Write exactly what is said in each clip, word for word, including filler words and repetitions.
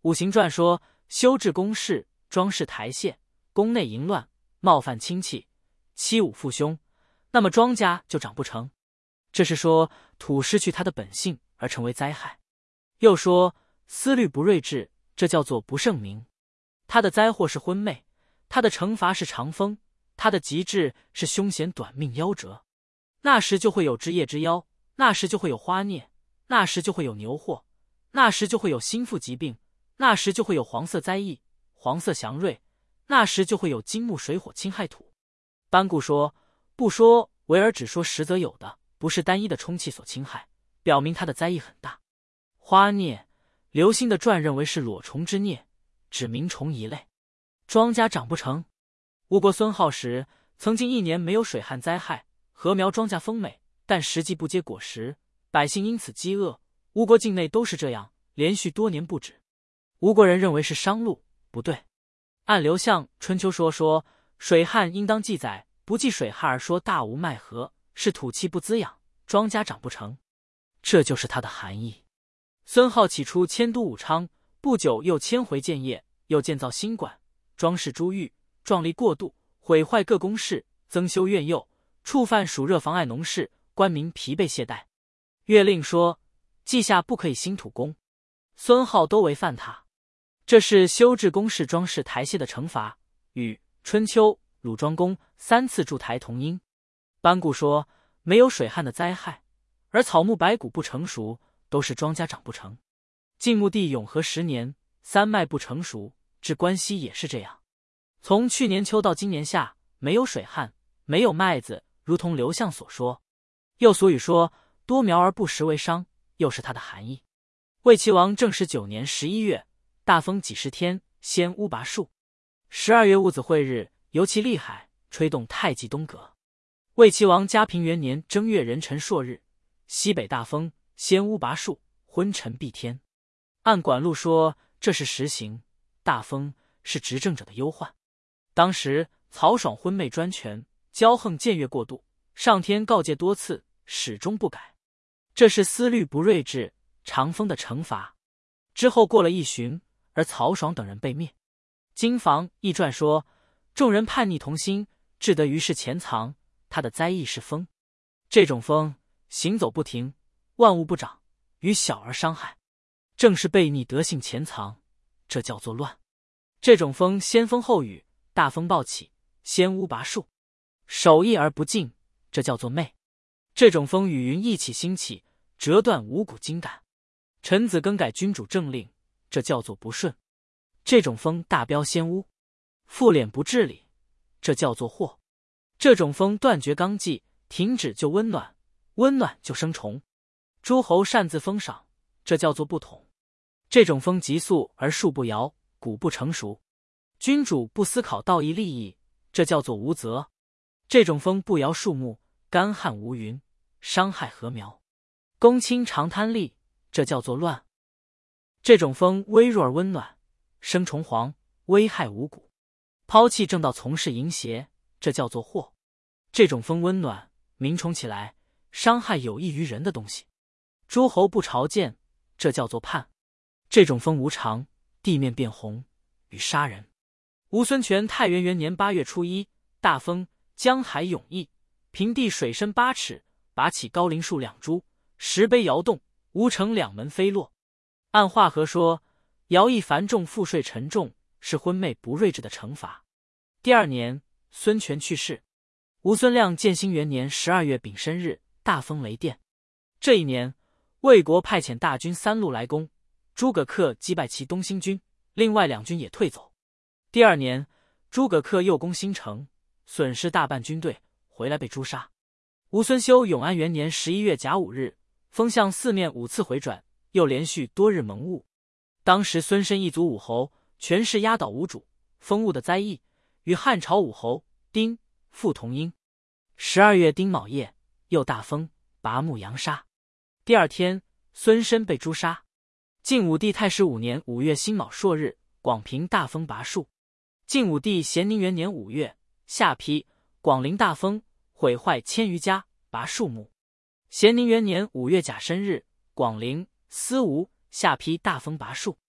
五行传说，修治宫室，装饰台榭，宫内淫乱，冒犯亲戚，欺侮父兄，那么庄稼就长不成。这是说土失去它的本性而成为灾害。又说思虑不睿智，这叫做不圣明。它的灾祸是昏昧，它的惩罚是长风，它的极致是凶险短命夭折。那时就会有枝叶之妖，那时就会有花孽，那时就会有牛祸，那时就会有心腹疾病，那时就会有黄色灾异，黄色祥瑞，那时就会有金木水火侵害土。班固说，不说为而只说实则有的，不是单一的冲气所侵害，表明它的灾异很大。花孽，刘歆的传认为是裸虫之孽，指鸣虫一类。庄稼长不成。吴国孙皓时，曾经一年没有水旱灾害，禾苗庄稼丰美，但实际不结果实，百姓因此饥饿。吴国境内都是这样，连续多年不止。吴国人认为是商路，不对。按刘向《春秋说》说，水旱应当记载，不记水旱而说大无麦禾，是土气不滋养，庄稼长不成，这就是它的含义。孙皓起初迁都武昌，不久又迁回建业，又建造新馆，装饰珠玉，壮丽过度，毁坏各宫室，增修院囿，触犯暑热，妨碍农事，官民疲惫懈怠。乐令说，稷下不可以兴土宫，孙皓都违犯他。这是修治宫室装饰台榭的惩罚，与春秋鲁庄公三次筑台同音。班固说，没有水旱的灾害，而草木百谷不成熟，都是庄稼长不成。晋穆帝永和十年，三麦不成熟，至关西也是这样。从去年秋到今年夏，没有水旱，没有麦子，如同刘向所说。又俗语说，多苗而不实为商，又是它的含义。魏齐王正始九年十一月，大风几十天，先乌拔树。十二月戊子晦日，尤其厉害，吹动太极东阁。魏齐王嘉平元年正月壬辰朔日，西北大风，先乌拔树，昏沉蔽天。按管录说，这是实行，大风是执政者的忧患。当时曹爽昏昧专权，骄横僭越过度，上天告诫多次，始终不改。这是思虑不睿智，长风的惩罚。之后过了一旬，而曹爽等人被灭。经房易传说，众人叛逆同心，至得于是潜藏，他的灾异是风。这种风行走不停，万物不长，于小而伤害，正是悖逆德性潜藏，这叫做乱。这种风先风后雨，大风暴起，先乌拔树，守义而不敬，这叫做昧。这种风与云一起兴起，折断五谷精胆。臣子更改君主政令，这叫做不顺。这种风大飙先乌，复敛不治理，这叫做祸。这种风断绝纲纪，停止就温暖，温暖就生虫。诸侯擅自封赏，这叫做不统。这种风急速而树不摇，谷不成熟。君主不思考道义利益，这叫做无责。这种风不摇树木，干旱无云，伤害禾苗。公卿常贪利，这叫做乱。这种风微弱而温暖，生虫黄，危害五谷。抛弃正道，从事淫邪，这叫做祸。这种风温暖，鸣虫起来，伤害有益于人的东西。诸侯不朝见，这叫做叛。这种风无常，地面变红，与杀人。吴孙权太元元年八月初一，大风，江海涌溢，平地水深八尺，拔起高林树两株，石碑摇动，吴城两门飞落。按华和说，徭役繁重，赋税沉重，是昏昧不睿智的惩罚。第二年，孙权去世。吴孙亮建兴元年十二月丙申日，大风雷电。这一年，魏国派遣大军三路来攻，诸葛恪击败其东兴军，另外两军也退走。第二年，诸葛恪又攻新城，损失大半军队，回来被诛杀。吴孙修永安元年十一月甲午日，风向四面五次回转，又连续多日蒙雾。当时孙申一族武侯，权势压倒吴主，风雾的灾异与汉朝武侯丁复同音。十二月丁卯夜，又大风，拔木扬沙。第二天，孙申被诛杀。晋武帝太始五年五月辛卯朔日，广平大风拔树。晋武帝咸宁元年五月，下邳，广陵大风，毁坏千余家，拔树木。咸宁元年五月甲申日，广陵、思吴、下邳大风拔树。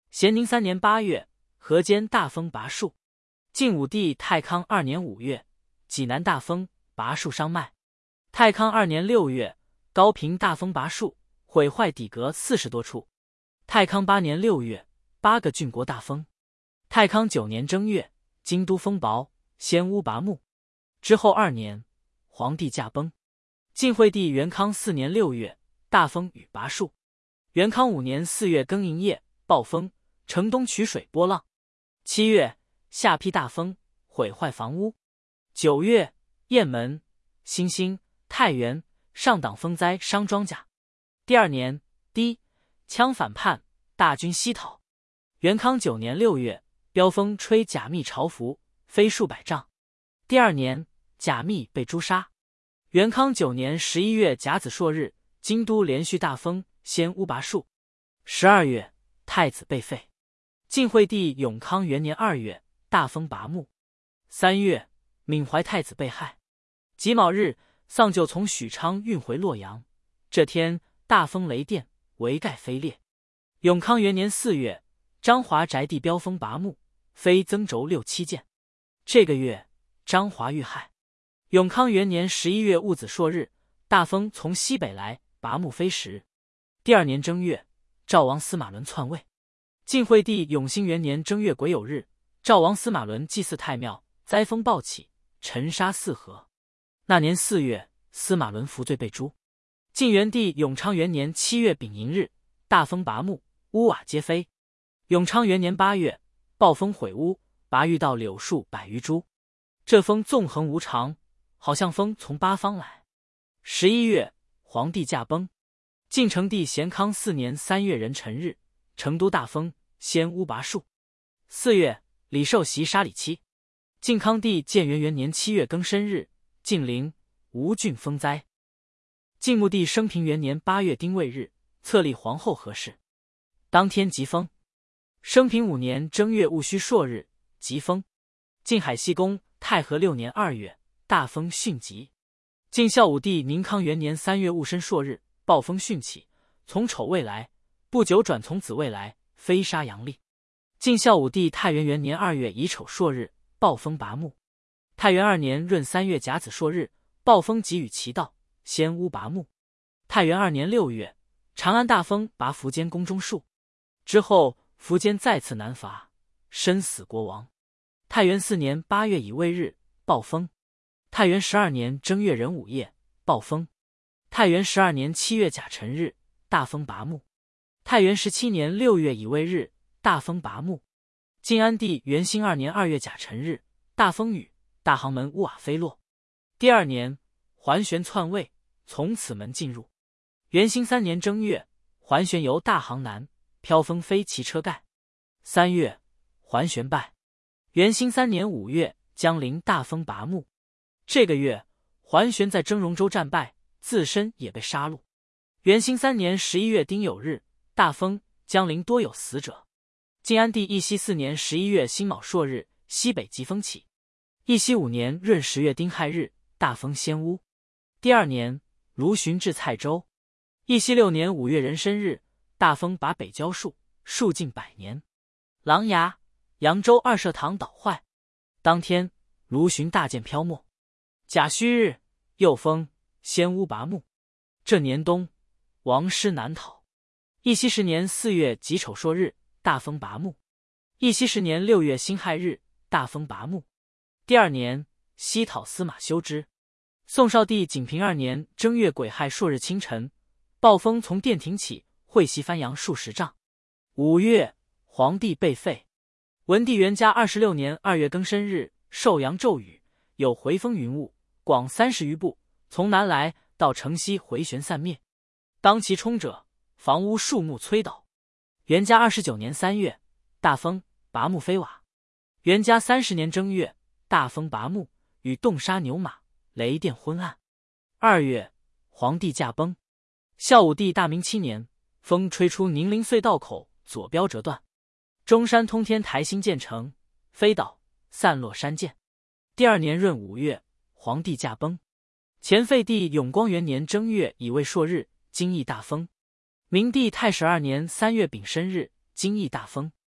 咸宁三年八月，河间大风拔树。晋武帝太康二年五月，济南大风拔树伤脉。太康二年六月，高平大风拔树，毁坏底阁四十多处。太康八年六月，八个郡国大风。太康九年正月，京都风雹，先屋拔木。之后二年，皇帝驾崩。晋惠帝元康四年六月，大风雨拔树。元康五年四月庚寅夜，暴风，城东渠水波浪。七月，下邳大风，毁坏房屋。九月，雁门、新兴、太原、上党风灾伤庄稼。第二年，低羌反叛，大军西讨。元康九年六月，飙风吹甲密朝服，飞数百丈。第二年，甲密被诛杀。元康九年十一月甲子朔日，京都连续大风，先屋拔树。十二月，太子被废。晋惠帝永康元年二月，大风拔木。三月，闵怀太子被害。己卯日，丧就从许昌运回洛阳。这天，大风雷电，帷盖飞裂。永康元年四月，张华宅地飙风拔木，飞增轴六七件。这个月，张华遇害。永康元年十一月戊子朔日，大风从西北来，拔木飞石。第二年正月，赵王司马伦篡位。晋惠帝永兴元年正月癸酉日，赵王司马伦祭祀太庙，灾风暴起，沉沙四河。那年四月，司马伦服罪被诛。晋元帝永昌元年七月丙寅日，大风拔木，屋瓦皆飞。永昌元年八月，暴风毁屋，拔遇到柳树百余株。这风纵横无常，好像风从八方来。十一月，皇帝驾崩。晋成帝咸康四年三月壬辰日，成都大风，先屋拔树。四月，李寿袭杀李七。晋康帝建元元年七月庚申日，晋陵、吴郡风灾。晋穆帝升平元年八月丁未日，册立皇后何氏。当天疾风。升平五年正月戊戌朔日，疾风。晋海西宫太和六年二月，大风迅疾。晋孝武帝宁康元年三月戊申朔日，暴风迅起，从丑未来，不久转从子未来，飞沙扬砾。晋孝武帝太元元年二月乙丑朔日，暴风拔木。太元二年闰三月甲子朔日，暴风急雨其道，先屋拔木。太元二年六月，长安大风拔苻坚宫中树。之后，苻坚再次南伐，身死国亡。太元四年八月乙未日，暴风。太元十二年正月壬午夜，暴风。太元十二年七月甲辰日，大风拔木。太元十七年六月乙未日，大风拔木。晋安帝元兴二年二月甲辰日，大风雨，大航门屋瓦飞落。第二年，桓玄篡位，从此门进入。元兴三年正月，桓玄由大航南，飘风飞其车盖。三月，桓玄败。元兴三年五月，江陵大风拔木。这个月，桓玄在征戎州战败，自身也被杀戮。元兴三年十一月丁酉日，大风，江陵多有死者。晋安帝义熙四年十一月辛卯朔日，西北疾风起。义熙五年闰十月丁亥日，大风先屋。第二年，卢循至蔡州。义熙六年五月壬申日，大风拔北郊树，树近百年。琅琊、扬州二社堂倒坏。当天，卢循大舰漂没。甲戌日，又风，先屋拔木。这年冬，王师南讨。义熙十年四月己丑朔日，大风拔木。义熙十年六月辛亥日，大风拔木。第二年，西讨司马修之。宋少帝景平二年正月癸亥朔日清晨，暴风从殿庭起，会袭番阳数十丈。五月，皇帝被废。文帝元嘉二十六年二月庚申日，受阳骤雨，有回风云雾，广三十余步，从南来，到城西回旋散灭。当其冲者，房屋树木摧倒。元嘉二十九年三月，大风，拔木飞瓦。元嘉三十年正月，大风拔木，与冻杀牛马，雷电昏暗。二月，皇帝驾崩。孝武帝大明七年，风吹出宁陵隧道口，左标折断。中山通天台新建成，飞倒，散落山涧。第二年闰五月，皇帝驾崩。前废帝永光元年正月乙未朔日，京邑大风。明帝太始二年三月丙申日，京邑大风。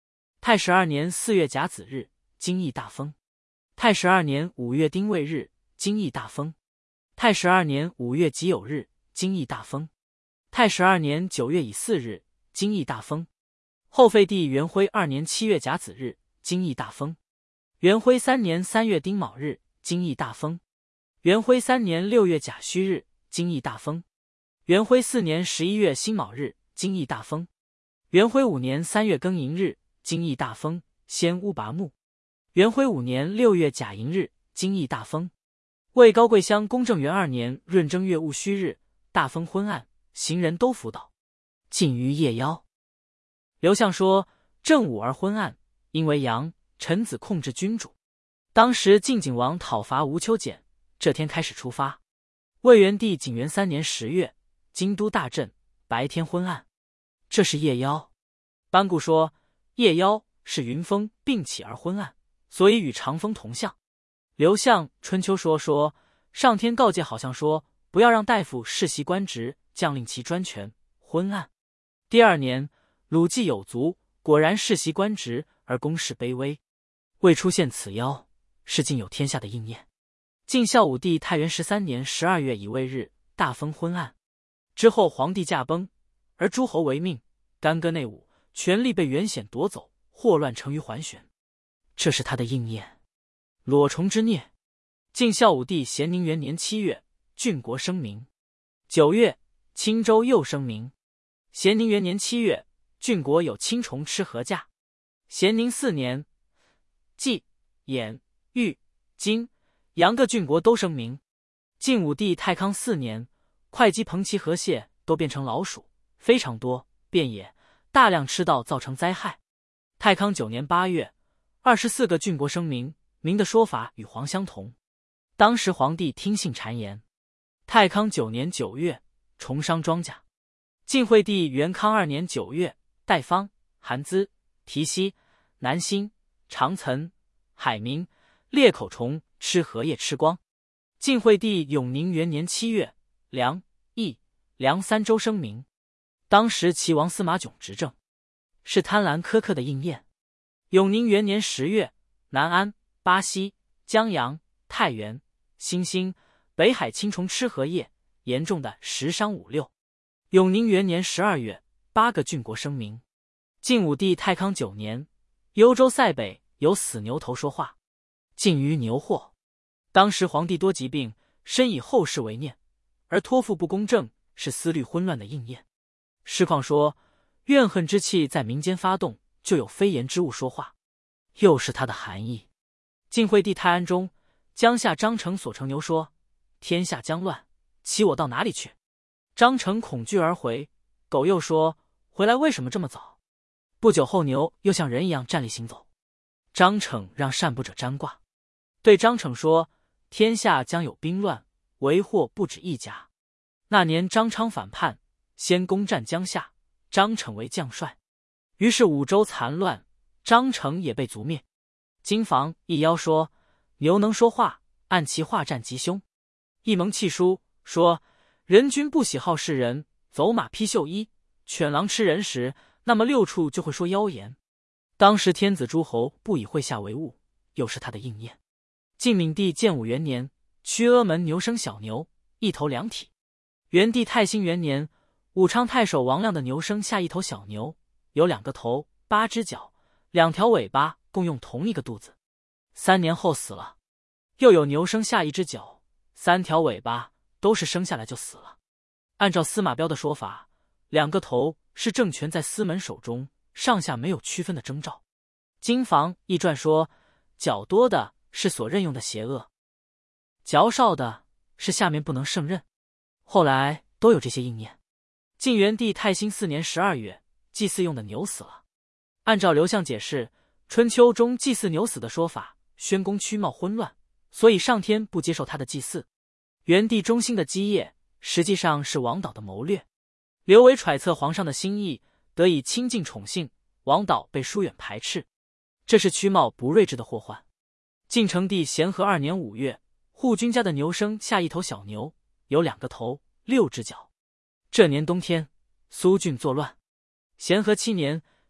太始二年四月甲子日，京邑大风。太始二年五月丁未日，京邑大风。太始二年五月己酉日，京邑大风。太始二年九月乙巳日，京邑大风。后废帝元徽二年七月甲子日，京邑大风。元徽三年三月丁卯日，京邑大风。元徽三年六月甲戌日，京邑大风。元徽四年十一月辛卯日，京邑大风。元徽五年三月庚寅日，京邑大风，先乌拔木。元徽五年六月甲寅日，京邑大风。为高贵乡公正元二年闰正月戊戌日，大风昏暗，行人都伏倒，尽于夜妖。刘向说，正午而昏暗，因为阳臣子控制君主。当时晋景王讨伐吴秋俭，这天开始出发。魏元帝景元三年十月，京都大震，白天昏暗，这是夜妖。班固说，夜妖是云风并起而昏暗，所以与长风同象。刘向春秋说说，上天告诫好像说，不要让大夫世袭官职，将令其专权昏暗。第二年，鲁季有卒，果然世袭官职而公室卑微，未出现此妖，是尽有天下的应验。晋孝武帝太元十三年十二月乙未日，大风昏暗。之后皇帝驾崩，而诸侯违命，干戈内侮，权力被袁显夺走，祸乱成于桓玄，这是他的应验。裸虫之孽。晋孝武帝咸宁元年七月，郡国声明。九月，青州又声明。咸宁元年七月，郡国有青虫吃禾稼。咸宁四年，冀、兖、豫、荆、阳各郡国都声明。晋武帝太康四年，会稽彭齐河蟹都变成老鼠，非常多，遍野，大量吃到造成灾害。太康九年八月，二十四个郡国声明，明的说法与黄相同。当时皇帝听信谗言。太康九年九月，重商庄稼。晋惠帝元康二年九月，代方、韩资、提溪、南兴、长岑、海明、裂口虫吃禾叶吃光。晋惠帝永宁元年七月，梁、益、梁三州声明。当时齐王司马囧执政，是贪婪苛刻的应验。永宁元年十月，南安、巴西、江阳、太原、新兴、北海青虫吃禾叶，严重的十伤五六。永宁元年十二月，八个郡国声明。晋武帝太康九年，幽州塞北有死牛头说话，尽于牛祸。当时皇帝多疾病，深以后世为念，而托付不公正，是思虑混乱的应验。师况说，怨恨之气在民间发动，就有非言之物说话，又是它的含义。晋惠帝太安中，江夏张成所乘牛说，天下将乱，骑我到哪里去？张成恐惧而回。狗又说，回来为什么这么早？不久后，牛又像人一样站立行走。张骋让善卜者占卦，对张骋说，天下将有兵乱，为祸不止一家。那年张昌反叛，先攻占江夏，张骋为将帅，于是五州残乱，张骋也被族灭。金房一妖说，牛能说话，按其话战吉凶。一蒙契书说，人君不喜好世人，走马披绣衣，犬狼吃人时，那么六畜就会说妖言。当时天子诸侯不以会下为物，又是他的应验。晋闵帝建武元年，曲阿门牛生小牛，一头两体。元帝太兴元年，武昌太守王亮的牛生下一头小牛，有两个头，八只脚，两条尾巴，共用同一个肚子。三年后死了。又有牛生下一只脚，三条尾巴，都是生下来就死了。按照司马彪的说法，两个头是政权在司门手中，上下没有区分的征兆。金房一传说，脚多的是所任用的邪恶，脚少的是下面不能胜任。后来都有这些应验。晋元帝太兴四年十二月，祭祀用的牛死了。按照刘向解释，春秋中祭祀牛死的说法，宣公躯貌混乱，所以上天不接受他的祭祀。元帝忠心的基业，实际上是王导的谋略。刘维揣测皇上的心意，得以亲近宠幸，王导被疏远排斥，这是躯貌不睿智的祸患。晋成帝咸和二年五月，护军家的牛生下一头小牛，有两个头，六只脚。这年冬天，苏峻作乱。咸和七年，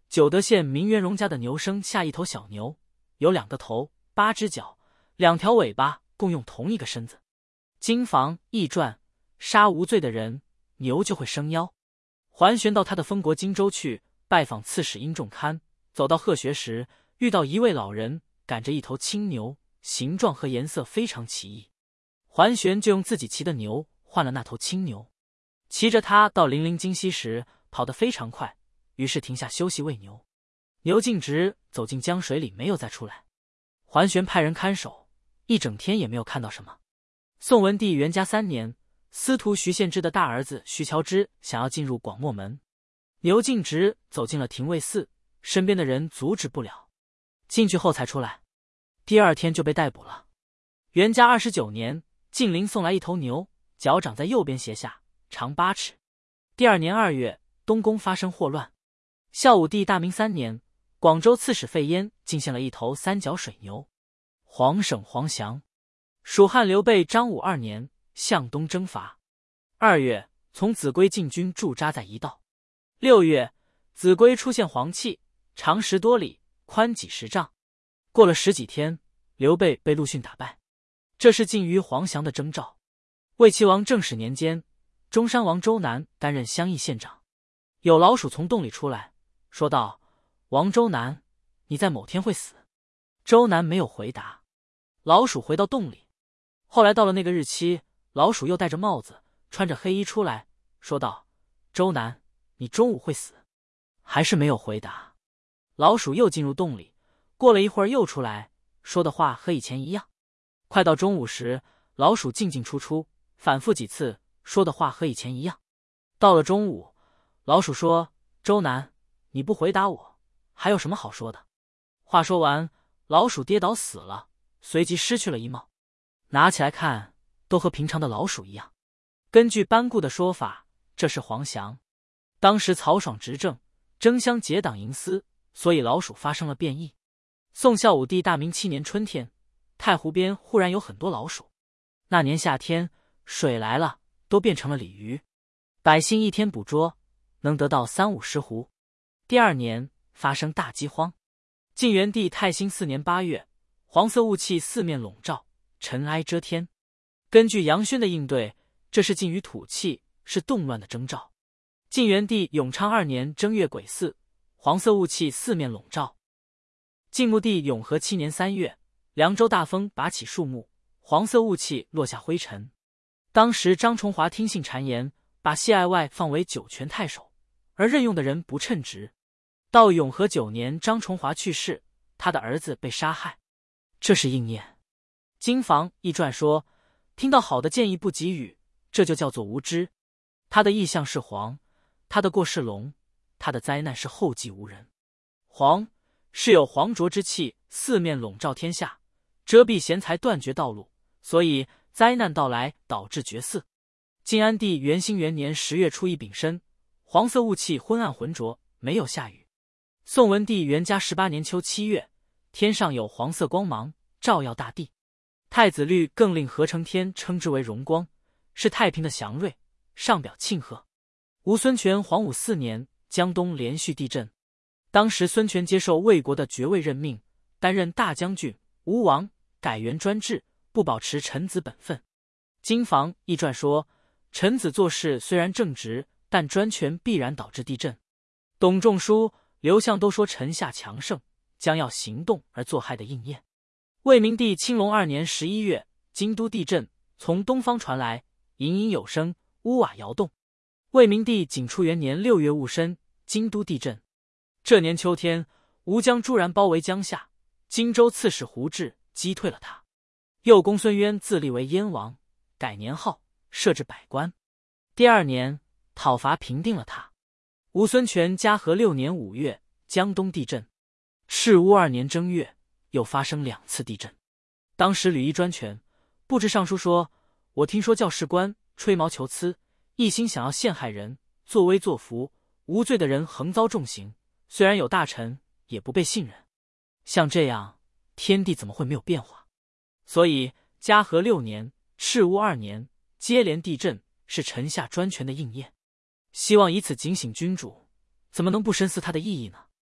九德县明元荣家的牛生下一头小牛，有两个头，八只脚，两条尾巴，共用同一个身子。经房易传，杀无罪的人，牛就会生妖。桓玄到他的封国荆州去拜访刺史殷仲堪，走到鹤穴时，遇到一位老人赶着一头青牛，形状和颜色非常奇异。桓玄就用自己骑的牛换了那头青牛，骑着它到零陵京西时，跑得非常快，于是停下休息喂牛。牛径直走进江水里，没有再出来。桓玄派人看守，一整天也没有看到什么。宋文帝元嘉三年，司徒徐献之的大儿子徐乔之想要进入广漠门，牛径直走进了廷尉寺，身边的人阻止不了，进去后才出来。第二天就被逮捕了。元嘉二十九年，晋陵送来一头牛，脚长在右边胁下，长八尺。第二年二月，东宫发生祸乱。孝武帝大明三年，广州刺史费焢进献了一头三角水牛。皇省黄祥。蜀汉刘备张武二年，向东征伐。二月，从秭归进军驻扎在一道。六月，秭归出现黄气，长十多里，宽几十丈。过了十几天，刘备被陆逊打败，这是近于黄祥的征兆。魏齐王正始年间，中山王周南担任襄邑县长。有老鼠从洞里出来，说道：“王周南，你在某天会死。”周南没有回答。老鼠回到洞里。后来到了那个日期，老鼠又戴着帽子，穿着黑衣出来，说道：“周南，你中午会死。”还是没有回答。老鼠又进入洞里，过了一会儿又出来，说的话和以前一样。快到中午时，老鼠进进出出，反复几次，说的话和以前一样。到了中午，老鼠说：“周南，你不回答我，还有什么好说的？”话说完，老鼠跌倒死了，随即失去了衣帽。拿起来看，都和平常的老鼠一样。根据班固的说法，这是黄祥。当时曹爽执政，争相结党营私，所以老鼠发生了变异。宋孝武帝大明七年春天，太湖边忽然有很多老鼠。那年夏天，水来了，都变成了鲤鱼。百姓一天捕捉，能得到三五十斛。第二年发生大饥荒。晋元帝太兴四年八月，黄色雾气四面笼罩，尘埃遮天。根据杨轩的应对，这是近于土气，是动乱的征兆。晋元帝永昌二年正月癸巳，黄色雾气四面笼罩。晋穆帝永和七年三月，凉州大风拔起树木，黄色雾气落下灰尘。当时张崇华听信谗言，把谢爱外放为九泉太守，而任用的人不称职。到永和九年，张崇华去世，他的儿子被杀害，这是应验。经房易传说，听到好的建议不给予，这就叫做无知。他的意象是黄，他的过是龙，他的灾难是后继无人。黄是有黄浊之气，四面笼罩天下，遮蔽贤才，断绝道路，所以灾难到来，导致绝嗣。晋安帝元兴元年十月初一丙申，黄色雾气昏暗浑浊，没有下雨。宋文帝元嘉十八年秋七月，天上有黄色光芒，照耀大地。太子律更令何承天称之为荣光，是太平的祥瑞，上表庆贺。吴孙权黄武四年，江东连续地震。当时孙权接受魏国的爵位任命，担任大将军、吴王，改元专制，不保持臣子本分。经房易传说，臣子做事虽然正直，但专权必然导致地震。董仲舒、刘向都说臣下强盛，将要行动而作害的应验。魏明帝清隆二年十一月，京都地震，从东方传来，隐隐有声，屋瓦摇动。魏明帝景初元年六月戊申，京都地震。这年秋天，吴将朱然包围江夏，荆州刺史胡志击退了他。右公孙渊自立为燕王，改年号，设置百官。第二年，讨伐平定了他。吴孙权嘉禾六年五月，江东地震。赤乌二年正月，又发生两次地震。当时吕夷专权，布置尚书说：“我听说教士官吹毛求疵，一心想要陷害人，作威作福，无罪的人横遭重刑。虽然有大臣，也不被信任。像这样，天地怎么会没有变化？所以嘉禾六年、赤乌二年接连地震，是臣下专权的应验。希望以此警醒君主，怎么能不深思他的意义呢？”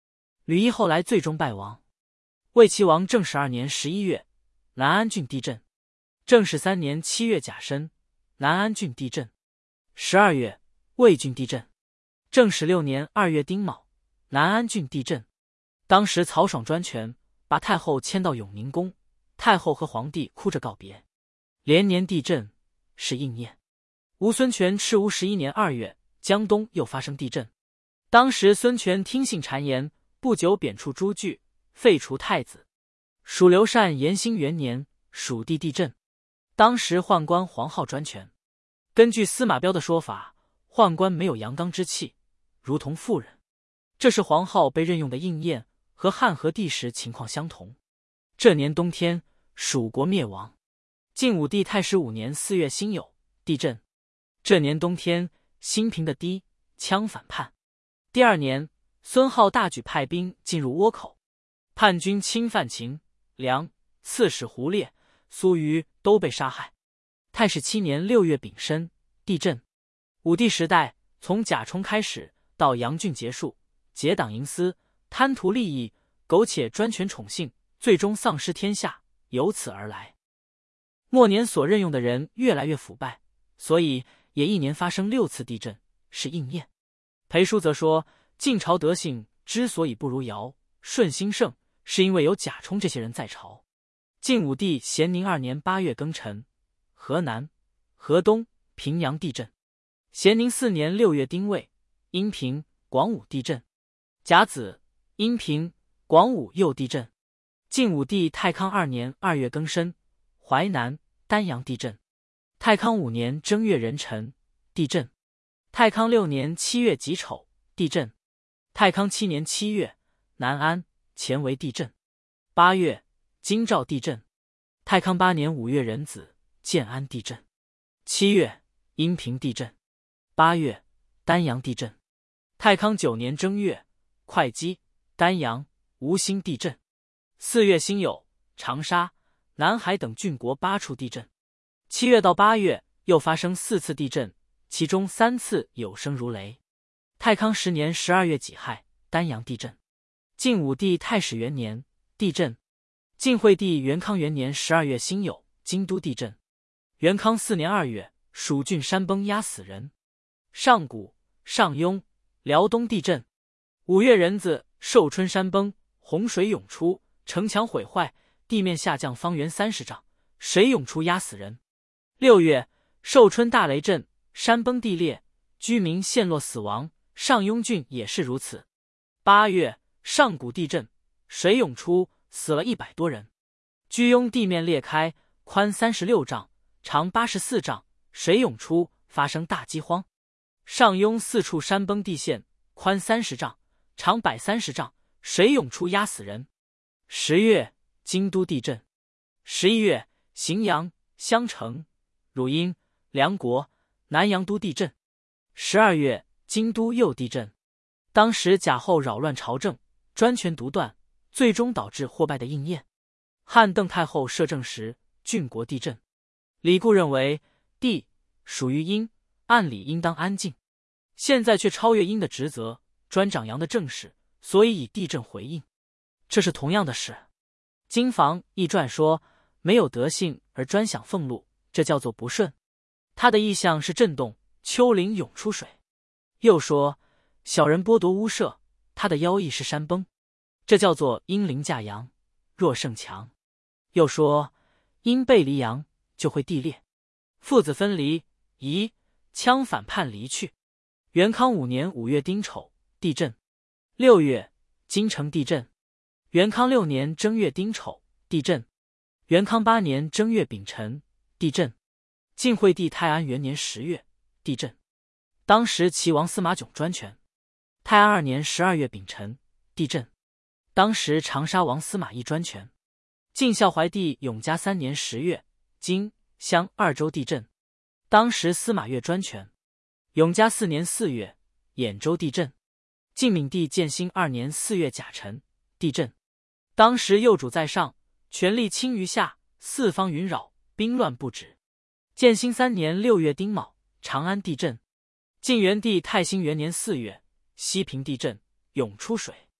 吕毅后来最终败亡。魏齐王正始二年十一月，南安郡地震。正始三年七月甲申，南安郡地震。十二月，魏郡地震。正始六年二月丁卯，南安郡地震。当时曹爽专权，把太后迁到永宁宫，太后和皇帝哭着告别。连年地震是应验。吴孙权赤乌十一年二月，江东又发生地震。当时孙权听信谗言，不久贬黜诸郡，废除太子。蜀刘禅延兴元年，蜀地地震。当时宦官黄皓专权。根据司马彪的说法，宦官没有阳刚之气，如同妇人。这是黄皓被任用的应验，和汉和帝时情况相同。这年冬天，蜀国灭亡。晋武帝太始五年四月辛酉，地震。这年冬天，新平的堤羌反叛。第二年，孙皓大举派兵进入倭口，叛军侵犯秦、梁、刺史胡烈、苏瑜都被杀害。太始七年六月丙申，地震。武帝时代从贾充开始到杨俊结束，结党营私，贪图利益，苟且专权宠幸，最终丧失天下，由此而来。末年所任用的人越来越腐败，所以也一年发生六次地震，是应验。裴叔则说，晋朝德性之所以不如尧、舜兴盛，是因为有贾充这些人在朝。晋武帝咸宁二年八月庚辰，河南、河东、平阳地震。咸宁四年六月丁未，阴平、广武地震。甲子，阴平、广武又地震。晋武帝太康二年二月庚申，淮南、丹阳地震。太康五年正月壬辰，地震。太康六年七月己丑，地震。太康七年七月，南安、前为地震。八月，京兆地震。太康八年五月壬子，建安地震。七月，阴平地震。八月，丹阳地震。太康九年正月，会稽、丹阳、吴兴地震。四月辛酉，长沙、南海等郡国八处地震。七月到八月又发生四次地震，其中三次有声如雷。太康十年十二月己亥，丹阳地震。晋武帝太始元年，地震。晋惠帝元康元年十二月辛酉，京都地震。元康四年二月，蜀郡山崩压死人。上谷、上庸、辽东地震。五月壬子，寿春山崩，洪水涌出，城墙毁坏，地面下降方圆三十丈，水涌出压死人。六月，寿春大雷震，山崩地裂，居民陷落死亡，上庸郡也是如此。八月，上谷地震，水涌出，死了一百多人。居庸地面裂开，宽三十六丈，长八十四丈，水涌出，发生大饥荒。上庸四处山崩地陷，宽三十丈，长百三十丈，水涌出压死人。十月，京都地震。十一月，荥阳、襄城、汝阴、梁国、南阳都地震。十二月，京都又地震。当时贾后扰乱朝政，专权独断，最终导致祸败的应验。汉邓太后摄政时，郡国地震。李固认为地属于阴，按理应当安静，现在却超越阴的职责，专掌阳的政事，所以以地震回应。这是同样的事。经房易传说，没有德性而专享俸禄，这叫做不顺。他的意象是震动，丘陵涌出水。又说小人剥夺屋舍，他的妖异是山崩，这叫做阴凌驾阳，弱胜强。又说阴背离阳，就会地裂。父子分离，夷、羌反叛离去。元康五年五月丁丑，地震。六月，京城地震。元康六年正月丁丑，地震。元康八年正月丙辰，地震。晋惠帝泰安元年十月，地震。当时齐王司马囧专权。泰安二年十二月丙辰，地震。当时长沙王司马懿专权。晋孝怀帝永嘉三年十月，荆、襄二州地震。当时司马越专权。永嘉四年四月，兖州地震。晋闵帝建兴二年四月甲辰，地震。当时右主在上，权力倾于下，四方云扰，兵乱不止。建兴三年六月丁卯，长安地震。晋元帝太兴元年四月，西平地震，涌出水。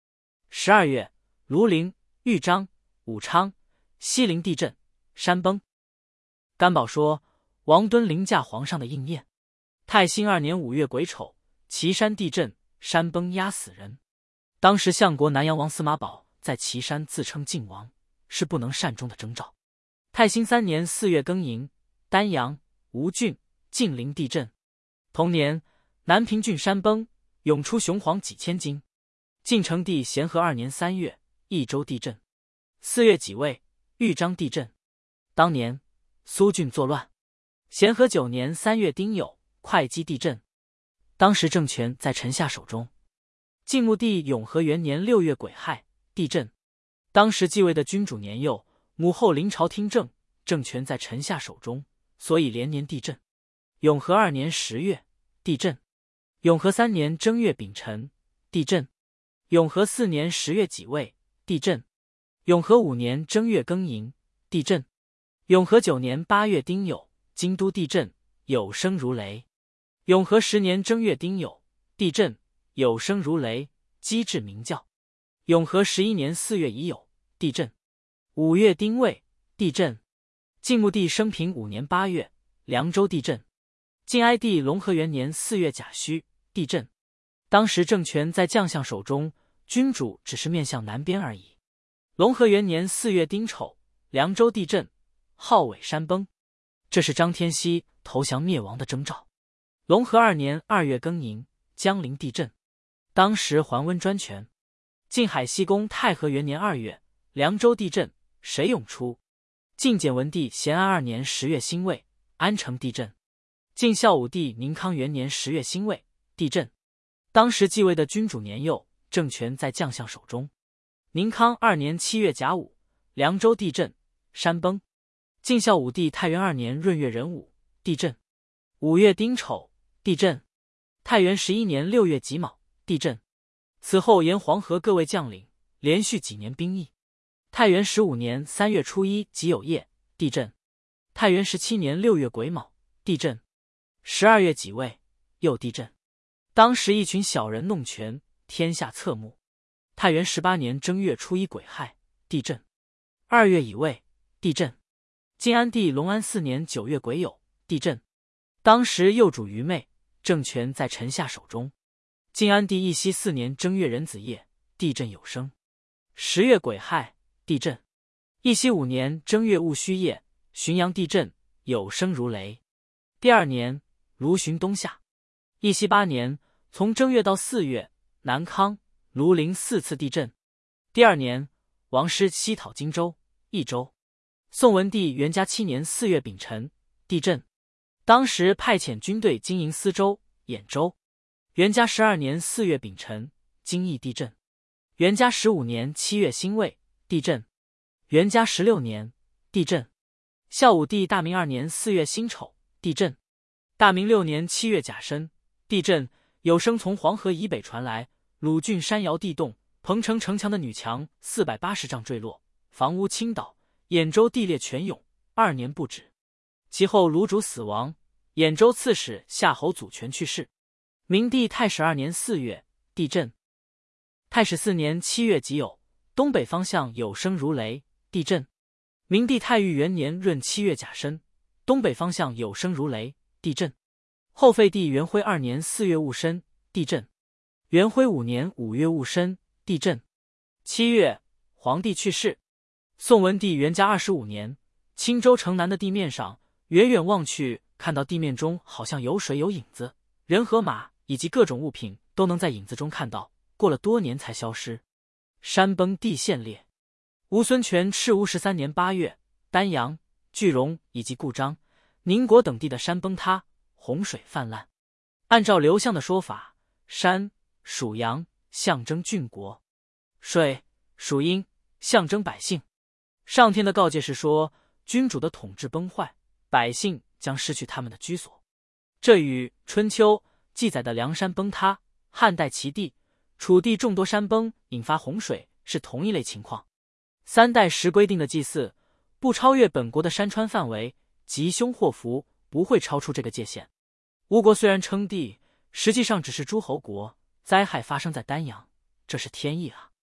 十二月，庐陵、豫章、武昌、西陵地震，山崩。甘宝说，王敦凌驾皇上的应验。太兴二年五月癸丑，岐山地震，山崩压死人。当时相国南阳王司马宝在岐山自称靖王，是不能善终的征兆。太兴三年四月庚寅，丹阳、吴郡、晋陵地震。同年，南平郡山崩，涌出雄黄几千斤。晋成帝咸和二年三月，益州地震。四月己未，豫章地震。当年，苏峻作乱。咸和九年三月丁酉，会稽地震。当时政权在臣下手中。晋穆帝永和元年六月癸亥，地震。当时继位的君主年幼，母后临朝听政，政权在臣下手中，所以连年地震。永和二年十月，地震。永和三年正月丙辰，地震。永和四年十月己未，地震。永和五年正月庚寅，地震。永和九年八月丁酉，京都地震，有声如雷。永和十年正月丁酉，地震，有声如雷，机智鸣叫。永和十一年四月乙酉，地震。五月丁未，地震。晋穆帝生平五年八月，凉州地震。晋哀帝隆和元年四月甲戌，地震。当时政权在将相手中，君主只是面向南边而已。隆和元年四月丁丑，凉州地震，号尾山崩，这是张天锡投降灭亡的征兆。隆和二年二月庚寅，江陵地震。当时桓温专权。晋海西宫太和元年二月，凉州地震，水涌出。晋简文帝咸安二年十月辛未，安城地震。晋孝武帝宁康元年十月辛未，地震。当时继位的君主年幼，政权在将相手中。宁康二年七月甲午，凉州地震，山崩。晋孝武帝太元二年闰月壬午，地震。五月丁丑，地震。太元十一年六月己卯，地震。此后沿黄河各位将领连续几年兵役。太元十五年三月初一己酉夜，地震。太元十七年六月癸卯，地震。十二月己未，又地震。当时一群小人弄权，天下侧目。太元十八年正月初一癸亥，地震。二月乙未，地震。晋安帝隆安四年九月癸酉，地震。当时幼主愚昧，政权在臣下手中。晋安帝义熙四年正月壬子夜，地震有声。十月癸亥，地震。义熙五年正月戊戌夜，浔阳地震，有声如雷。第二年，卢循东下。义熙八年，从正月到四月，南康、庐陵四次地震。第二年，王师西讨荆州、益州。宋文帝元嘉七年四月丙辰，地震。当时派遣军队经营司州、兖州。元嘉十二年四月丙辰，京邑地震。元嘉十五年七月辛未，地震。元嘉十六年，地震。孝武帝大明二年四月辛丑，地震。大明六年七月甲申，地震，有声从黄河以北传来，鲁郡山摇地动，彭城城墙的女墙四百八十丈坠落，房屋倾倒，兖州地裂泉涌，二年不止。其后鲁主死亡，兖州刺史夏侯祖全去世。明帝太始二年四月，地震。太始四年七月己酉，东北方向有声如雷，地震。明帝太裕元年闰七月甲申，东北方向有声如雷，地震。后废帝元徽二年四月戊申，地震。元徽五年五月戊申，地震。七月，皇帝去世。宋文帝元嘉二十五年，青州城南的地面上，远远望去，看到地面中好像有水有影子，人和马以及各种物品都能在影子中看到，过了多年才消失。山崩地陷裂。吴孙权赤乌十三年八月，丹阳、句容以及故章、宁国等地的山崩塌，洪水泛滥。按照刘向的说法，山属阳，象征郡国；水属阴，象征百姓。上天的告诫是说，君主的统治崩坏，百姓将失去他们的居所。这与春秋记载的梁山崩塌、汉代齐地、楚地众多山崩引发洪水是同一类情况。三代时规定的祭祀不超越本国的山川范围，吉凶祸福不会超出这个界限。吴国虽然称帝，实际上只是诸侯国，灾害发生在丹阳，这是天意啊。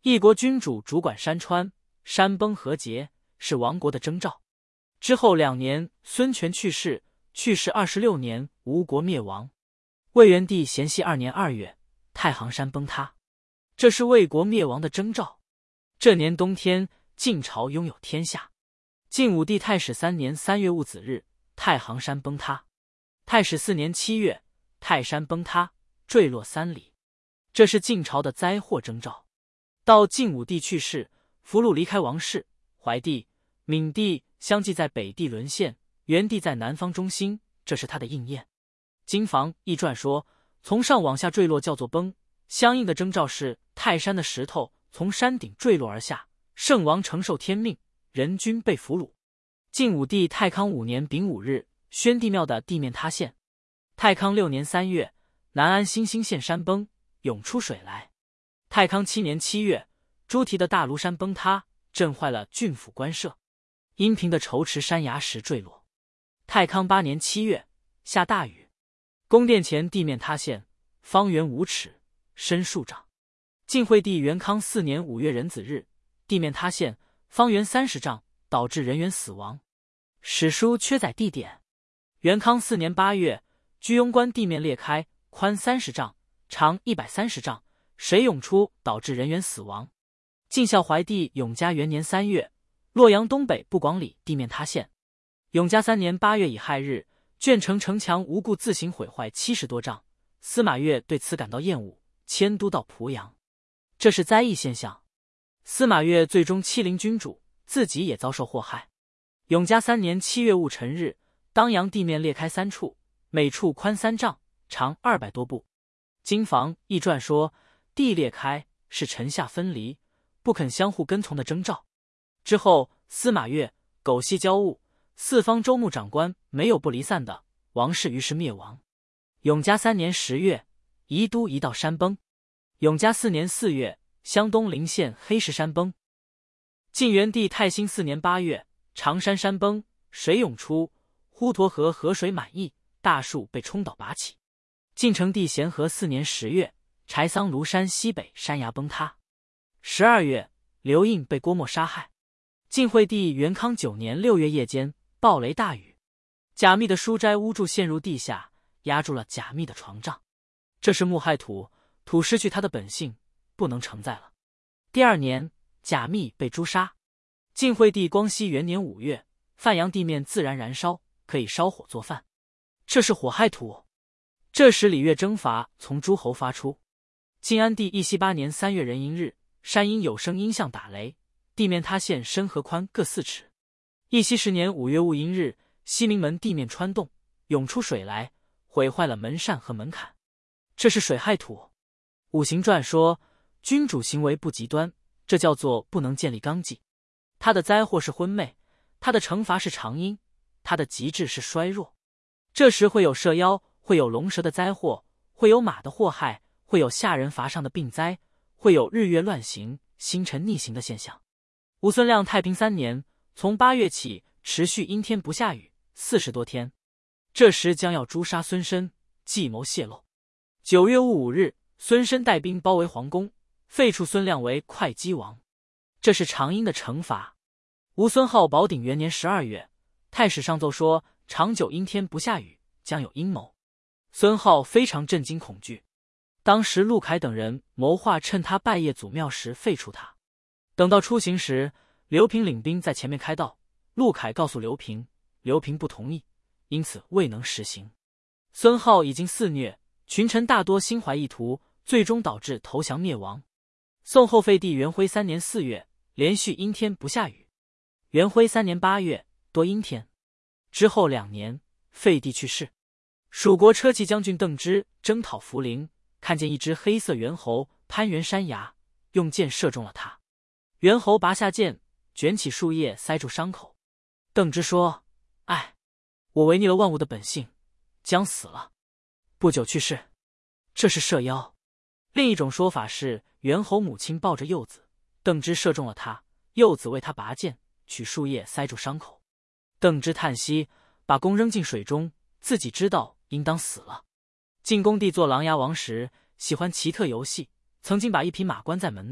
一国君主主管山川，山崩河竭，是亡国的征兆。之后两年，孙权去世，去世二十六年，吴国灭亡。魏元帝咸熙二年二月，太行山崩塌，这是魏国灭亡的征兆。这年冬天，晋朝拥有天下。晋武帝太始三年三月戊子日，太行山崩塌。太始四年七月，泰山崩塌，坠落三里。这是晋朝的灾祸征兆。到晋武帝去世，俘虏离开王室，怀帝、闵帝相继在北地沦陷，元帝在南方中兴，这是他的应验。经房易传说，从上往下坠落叫做崩，相应的征兆是泰山的石头从山顶坠落而下，圣王承受天命，人均被俘虏。晋武帝太康五年丙午日，宣帝庙的地面塌陷。太康六年三月，南安新兴县山崩，涌出水来。太康七年七月，猪蹄的大庐山崩塌，震坏了郡府官舍。阴平的仇池山崖石坠落。太康八年七月，下大雨，宫殿前地面塌陷，方圆五尺，深数丈。晋惠帝元康四年五月壬子日，地面塌陷，方圆三十丈，导致人员死亡。史书缺载地点。元康四年八月，居庸关地面裂开，宽三十丈，长一百三十丈，水涌出，导致人员死亡。晋孝怀帝永嘉元年三月，洛阳东北不广里地面塌陷。永嘉三年八月乙亥日，鄄城城墙无故自行毁坏七十多丈，司马越对此感到厌恶，迁都到濮阳。这是灾异现象。司马越最终欺凌君主，自己也遭受祸害。永嘉三年七月戊辰日，当阳地面裂开三处，每处宽三丈，长二百多步。经房易传说，地裂开是臣下分离，不肯相互跟从的征兆。之后，司马越、苟系交恶，四方州牧长官没有不离散的，王室于是灭亡。永嘉三年十月，宜都一道山崩。永嘉四年四月，湘东临县黑石山崩。晋元帝太兴四年八月，常山山崩，水涌出，滹沱河河水满溢，大树被冲倒拔起。晋成帝咸和四年十月，柴桑庐山西北山崖崩塌。十二月，刘胤被郭沫杀害。晋惠帝元康九年六月夜间，暴雷大雨，贾密的书斋屋柱陷入地下，压住了贾密的床帐。这是木害土，土失去它的本性，不能承载了。第二年，贾密被诛杀。晋惠帝光熙元年五月，范阳地面自然燃烧，可以烧火做饭。这是火害土。这时礼乐征伐从诸侯发出。晋安帝义熙八年三月壬寅日，山阴有声音像打雷，地面塌陷，深和宽各四尺。义熙十年五月戊寅日，西明门地面穿洞，涌出水来，毁坏了门扇和门槛。这是水害土。五行传说，君主行为不极端，这叫做不能建立纲纪。他的灾祸是昏昧，他的惩罚是长阴，他的极致是衰弱。这时会有射妖，会有龙蛇的灾祸，会有马的祸害，会有下人伐上的病灾，会有日月乱行、星辰逆行的现象。吴孙亮太平三年，从八月起持续阴天不下雨四十多天，这时将要诛杀孙申，计谋泄露。九月戊午日，孙申带兵包围皇宫，废黜孙亮为会稽王。这是长阴的惩罚。吴孙浩宝鼎元年十二月，太史上奏说长久阴天不下雨，将有阴谋。孙浩非常震惊恐惧。当时陆凯等人谋划趁他拜谒祖庙时废除他。等到出行时，刘平领兵在前面开道，陆凯告诉刘平，刘平不同意，因此未能实行。孙浩已经肆虐，群臣大多心怀意图，最终导致投降灭亡。宋后废帝元徽三年四月，连续阴天不下雨。元徽三年八月，多阴天。之后两年，废帝去世。蜀国车骑将军邓芝征讨涪陵，看见一只黑色猿猴攀援山崖，用箭射中了他。猿猴拔下剑，卷起树叶塞住伤口。邓芝说：“哎，我违逆了万物的本性，将死了。”不久去世。这是射妖。另一种说法是，猿猴母亲抱着幼子，邓芝射中了他，幼子为他拔剑，取树叶塞住伤口。邓芝叹息，把弓扔进水中，自己知道应当死了。晋恭帝做琅琊王时，喜欢奇特游戏，曾经把一匹马关在门内，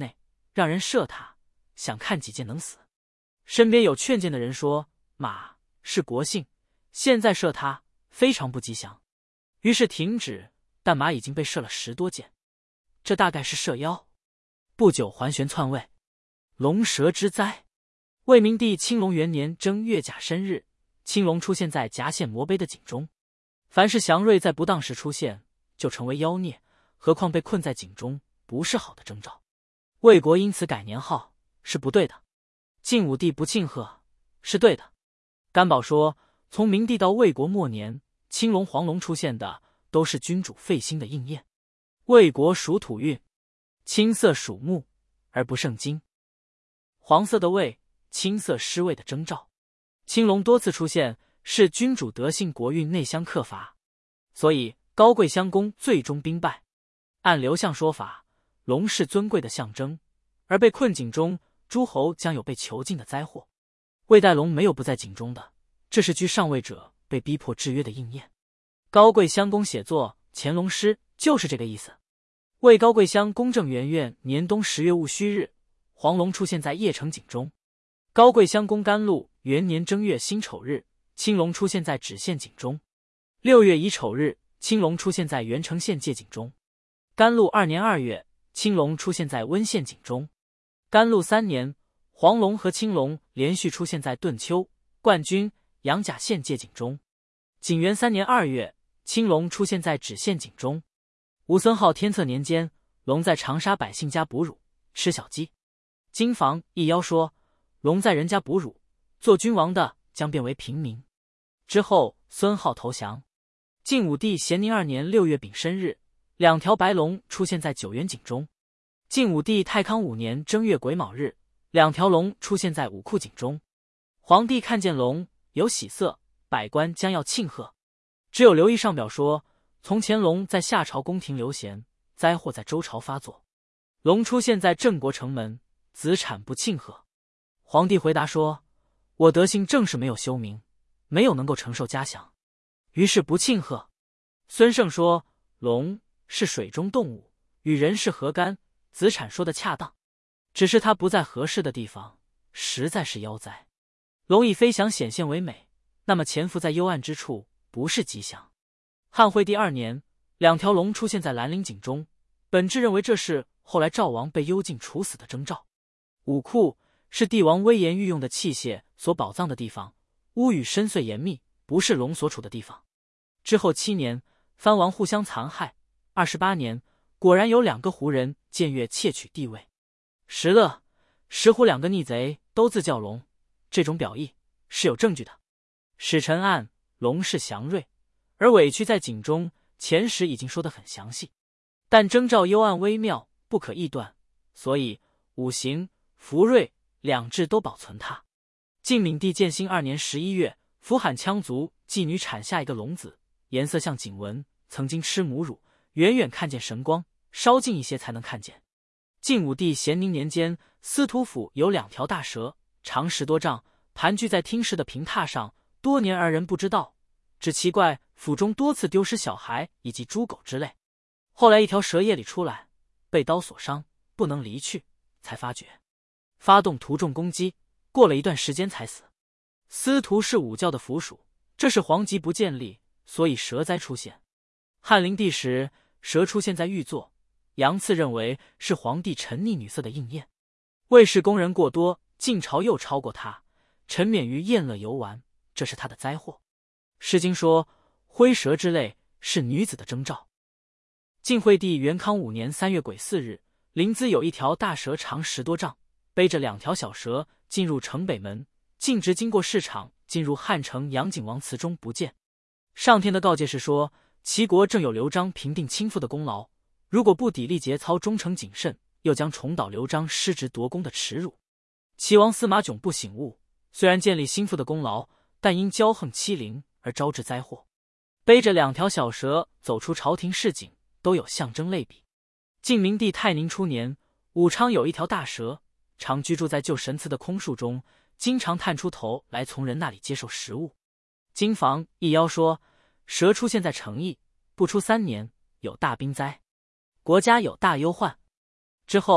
让人射他，想看几箭能死。身边有劝谏的人说，马是国姓，现在射他非常不吉祥，于是停止，但马已经被射了十多箭，这大概是射妖。不久桓玄篡位，龙蛇之灾。魏明帝青龙元年正月甲申日，青龙出现在夹县摩碑的井中。凡是祥瑞在不当时出现，就成为妖孽，何况被困在井中，不是好的征兆。魏国因此改年号，是不对的。晋武帝不庆贺，是对的。甘宝说，从明帝到魏国末年，青龙黄龙出现的都是君主废心的应验。魏国属土运，青色属木，而不胜金。黄色的魏，青色失位的征兆。青龙多次出现，是君主德性国运内相克伐，所以高贵襄公最终兵败。按刘向说法，龙是尊贵的象征，而被困井中，诸侯将有被囚禁的灾祸。魏代龙没有不在井中的，这是居上位者被逼迫制约的应验。高贵襄公写作《乾隆诗》就是这个意思。魏高贵襄公正元元年冬十月戊戌日，黄龙出现在邺城井中。高贵襄公甘露元年正月辛丑日，青龙出现在芷县井中。六月乙丑日，青龙出现在元城县界井中。甘露二年二月，青龙出现在温县井中。甘露三年，黄龙和青龙连续出现在顿丘、冠军、杨甲县界井中。景元三年二月，青龙出现在芷县井中。吴孙浩天策年间，龙在长沙百姓家哺乳，吃小鸡。金房一妖说，龙在人家哺乳，做君王的将变为平民。之后孙浩投降。晋武帝咸宁二年六月丙申日，两条白龙出现在九原井中。晋武帝太康五年正月癸卯日，两条龙出现在武库井中。皇帝看见龙有喜色，百官将要庆贺。只有刘毅上表说，从前龙在夏朝宫廷流闲，灾祸在周朝发作。龙出现在郑国城门，子产不庆贺。皇帝回答说，我德性正是没有修明，没有能够承受嘉祥，于是不庆贺。孙胜说，龙是水中动物，与人是何干？子产说的恰当，只是他不在合适的地方，实在是妖灾。龙以飞翔显现为美，那么潜伏在幽暗之处，不是吉祥。汉惠帝二年，两条龙出现在兰陵井中，本质认为这是后来赵王被幽禁处死的征兆。武库是帝王威严御用的器械所宝藏的地方，屋宇深邃严密，不是龙所处的地方。之后七年，藩王互相残害。二十八年，果然有两个胡人僭越窃取帝位。石勒、石虎两个逆贼都自叫龙，这种表意是有证据的。使臣案龙是祥瑞，而委屈在井中，前时已经说得很详细，但征兆幽暗微妙，不可臆断，所以五行、福瑞两制都保存它。晋闵帝建兴二年十一月，扶罕羌族妓女产下一个龙子，颜色像锦纹，曾经吃母乳，远远看见神光，稍近一些才能看见。晋武帝咸宁年间，司徒府有两条大蛇，长十多丈，盘踞在厅室的平榻上，多年而人不知道，只奇怪府中多次丢失小孩以及猪狗之类。后来一条蛇夜里出来，被刀所伤，不能离去，才发觉，发动徒众攻击，过了一段时间才死。司徒是武教的府属，这是皇极不建立，所以蛇灾出现。汉灵帝时，蛇出现在御座，杨赐认为是皇帝沉溺女色的应验。卫士工人过多，晋朝又超过他，沉湎于宴乐游玩，这是他的灾祸。诗经说，灰蛇之类是女子的征兆。晋惠帝元康五年三月癸巳日，临淄有一条大蛇，长十多丈，背着两条小蛇进入城北门，径直经过市场，进入汉城杨景王祠中不见。上天的告诫是说，齐国正有刘璋平定倾覆的功劳，如果不砥砺节操，忠诚谨慎，又将重蹈刘璋失职夺功的耻辱。齐王司马囧不醒悟，虽然建立兴复的功劳，但因骄横欺凌而招致灾祸。背着两条小蛇走出朝廷市井，都有象征类比。晋明帝泰宁初年，武昌有一条大蛇，常居住在旧神祠的空树中，经常探出头来从人那里接受食物。经房一妖说，蛇出现在城邑，不出三年有大兵灾，国家有大忧患。之后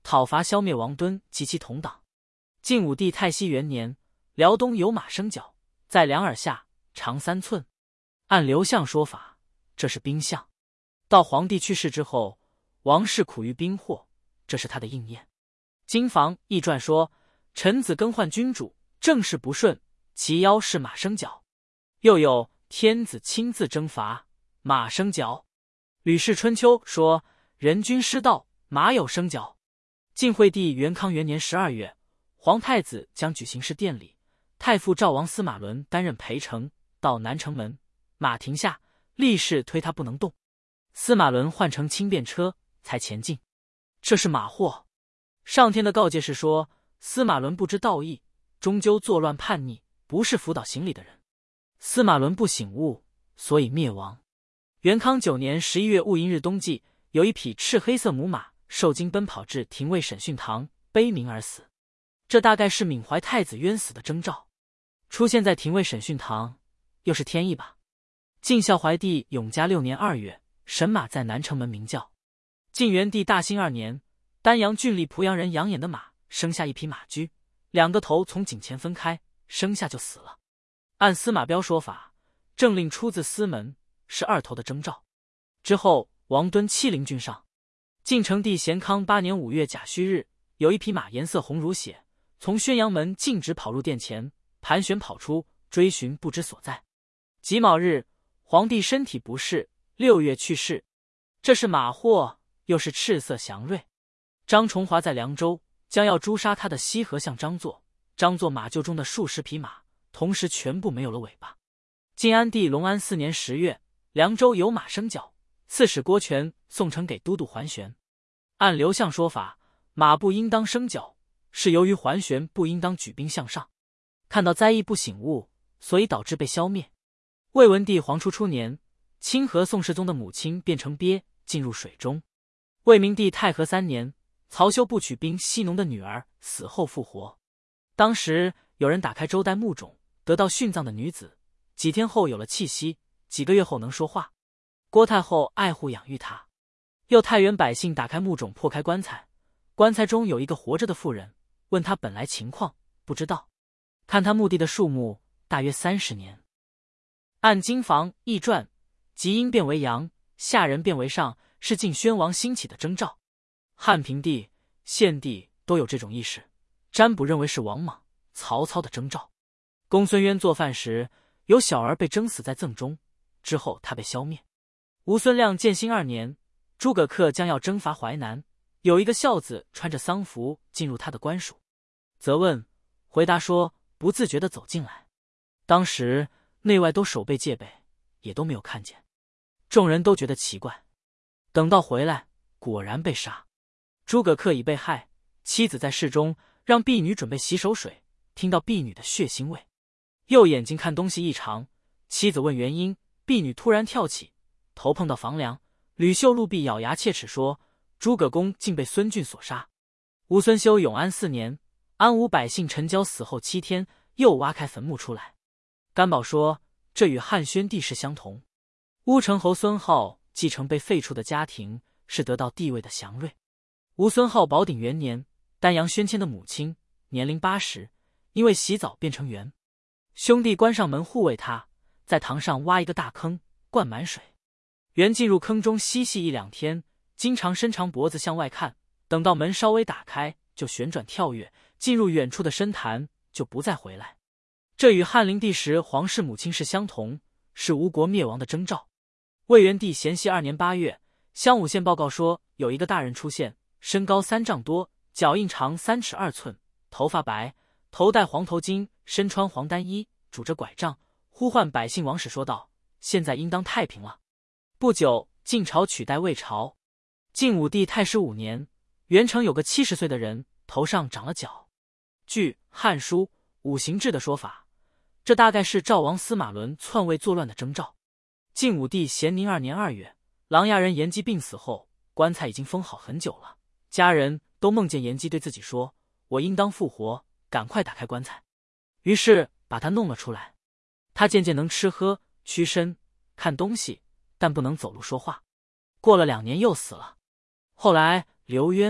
讨伐消灭王敦及其同党。晋武帝太熙元年，辽东有马生角，在两耳下，长三寸。按刘向说法，这是兵象。到皇帝去世之后，王室苦于兵祸，这是他的应验。经房易传说，臣子更换君主，政事不顺，其妖是马生角。又有天子亲自征伐，马生角。吕氏春秋说，人君失道，马有生角。晋惠帝元康元年十二月，皇太子将举行事典礼，太傅赵王司马伦担任陪丞，到南城门，马停下，立誓推他不能动。司马伦换乘轻便车才前进。这是马祸。上天的告诫是说，司马伦不知道义，终究作乱叛逆，不是辅导行礼的人。司马伦不醒悟，所以灭亡。元康九年十一月戊寅日冬季，有一匹赤黑色母马受惊奔跑至廷尉审讯堂，悲鸣而死。这大概是缅怀太子冤死的征兆。出现在廷尉审讯堂，又是天意吧。晋孝怀帝永嘉六年二月，神马在南城门鸣叫。晋元帝大兴二年，丹阳郡吏濮阳人杨衍的马生下一匹马驹，两个头从颈前分开，生下就死了。按司马彪说法，政令出自司门，是二头的征兆。之后王敦欺凌郡上。晋成帝咸康八年五月甲戌日，有一匹马颜色红如血，从宣阳门径直跑入殿前，盘旋跑出，追寻不知所在。己卯日，皇帝身体不适，六月去世。这是马祸，又是赤色祥瑞。张崇华在凉州将要诛杀他的西河相张作，张作马厩中的数十匹马同时全部没有了尾巴。晋安帝隆安四年十月，凉州有马生角，刺史郭全送呈给都督桓玄。按刘向说法，马不应当生角，是由于桓玄不应当举兵向上，看到灾异不醒悟，所以导致被消灭。魏文帝黄初初年，清河宋世宗的母亲变成鳖，进入水中。魏明帝太和三年，曹休不取兵西农的女儿死后复活。当时有人打开周代墓冢，得到殉葬的女子，几天后有了气息，几个月后能说话。郭太后爱护养育她。又太原百姓打开墓冢，破开棺材，棺材中有一个活着的妇人，问他本来情况，不知道。看他墓地的数目，大约三十年。按经房易传，吉阴变为阳，下人变为上，是晋宣王兴起的征兆。汉平帝、献帝都有这种意识，占卜认为是王莽、曹操的征兆。公孙渊做饭时，有小儿被蒸死在甑中，之后他被消灭。吴孙亮建兴二年，诸葛恪将要征伐淮南，有一个孝子穿着丧服进入他的官署，责问回答说不自觉地走进来。当时内外都守备戒备，也都没有看见。众人都觉得奇怪，等到回来，果然被杀。诸葛恪已被害，妻子在室中，让婢女准备洗手水，听到婢女的血腥味，右眼睛看东西异常，妻子问原因，婢女突然跳起，头碰到房梁，吕秀禄婢咬牙切齿说，诸葛公竟被孙峻所杀。吴孙修永安四年，安武百姓陈交死后七天，又挖开坟墓出来。甘宝说，这与汉宣帝室相同。乌程侯孙皓继承被废黜的家庭，是得到地位的祥瑞。吴孙皓宝鼎元年，丹阳宣谦的母亲年龄八十，因为洗澡变成圆，兄弟关上门护卫他，在堂上挖一个大坑，灌满水。圆进入坑中嬉戏一两天，经常伸长脖子向外看，等到门稍微打开，就旋转跳跃，进入远处的深潭，就不再回来。这与汉灵帝时皇室母亲是相同，是吴国灭亡的征兆。魏元帝咸熙二年八月，襄武县报告说，有一个大人出现，身高三丈多，脚印长三尺二寸，头发白，头戴黄头巾，身穿黄单衣，拄着拐杖，呼唤百姓王室说道，现在应当太平了。不久，晋朝取代魏朝。晋武帝太始五年，元城有个七十岁的人，头上长了角。据《汉书·五行志》的说法，这大概是赵王司马伦篡位作乱的征兆。晋武帝咸宁二年二月，琅琊人严姬病死后，棺材已经封好很久了，家人都梦见严姬对自己说，我应当复活，赶快打开棺材。于是把他弄了出来。他渐渐能吃喝、屈身、看东西，但不能走路说话。过了两年又死了。后来刘渊、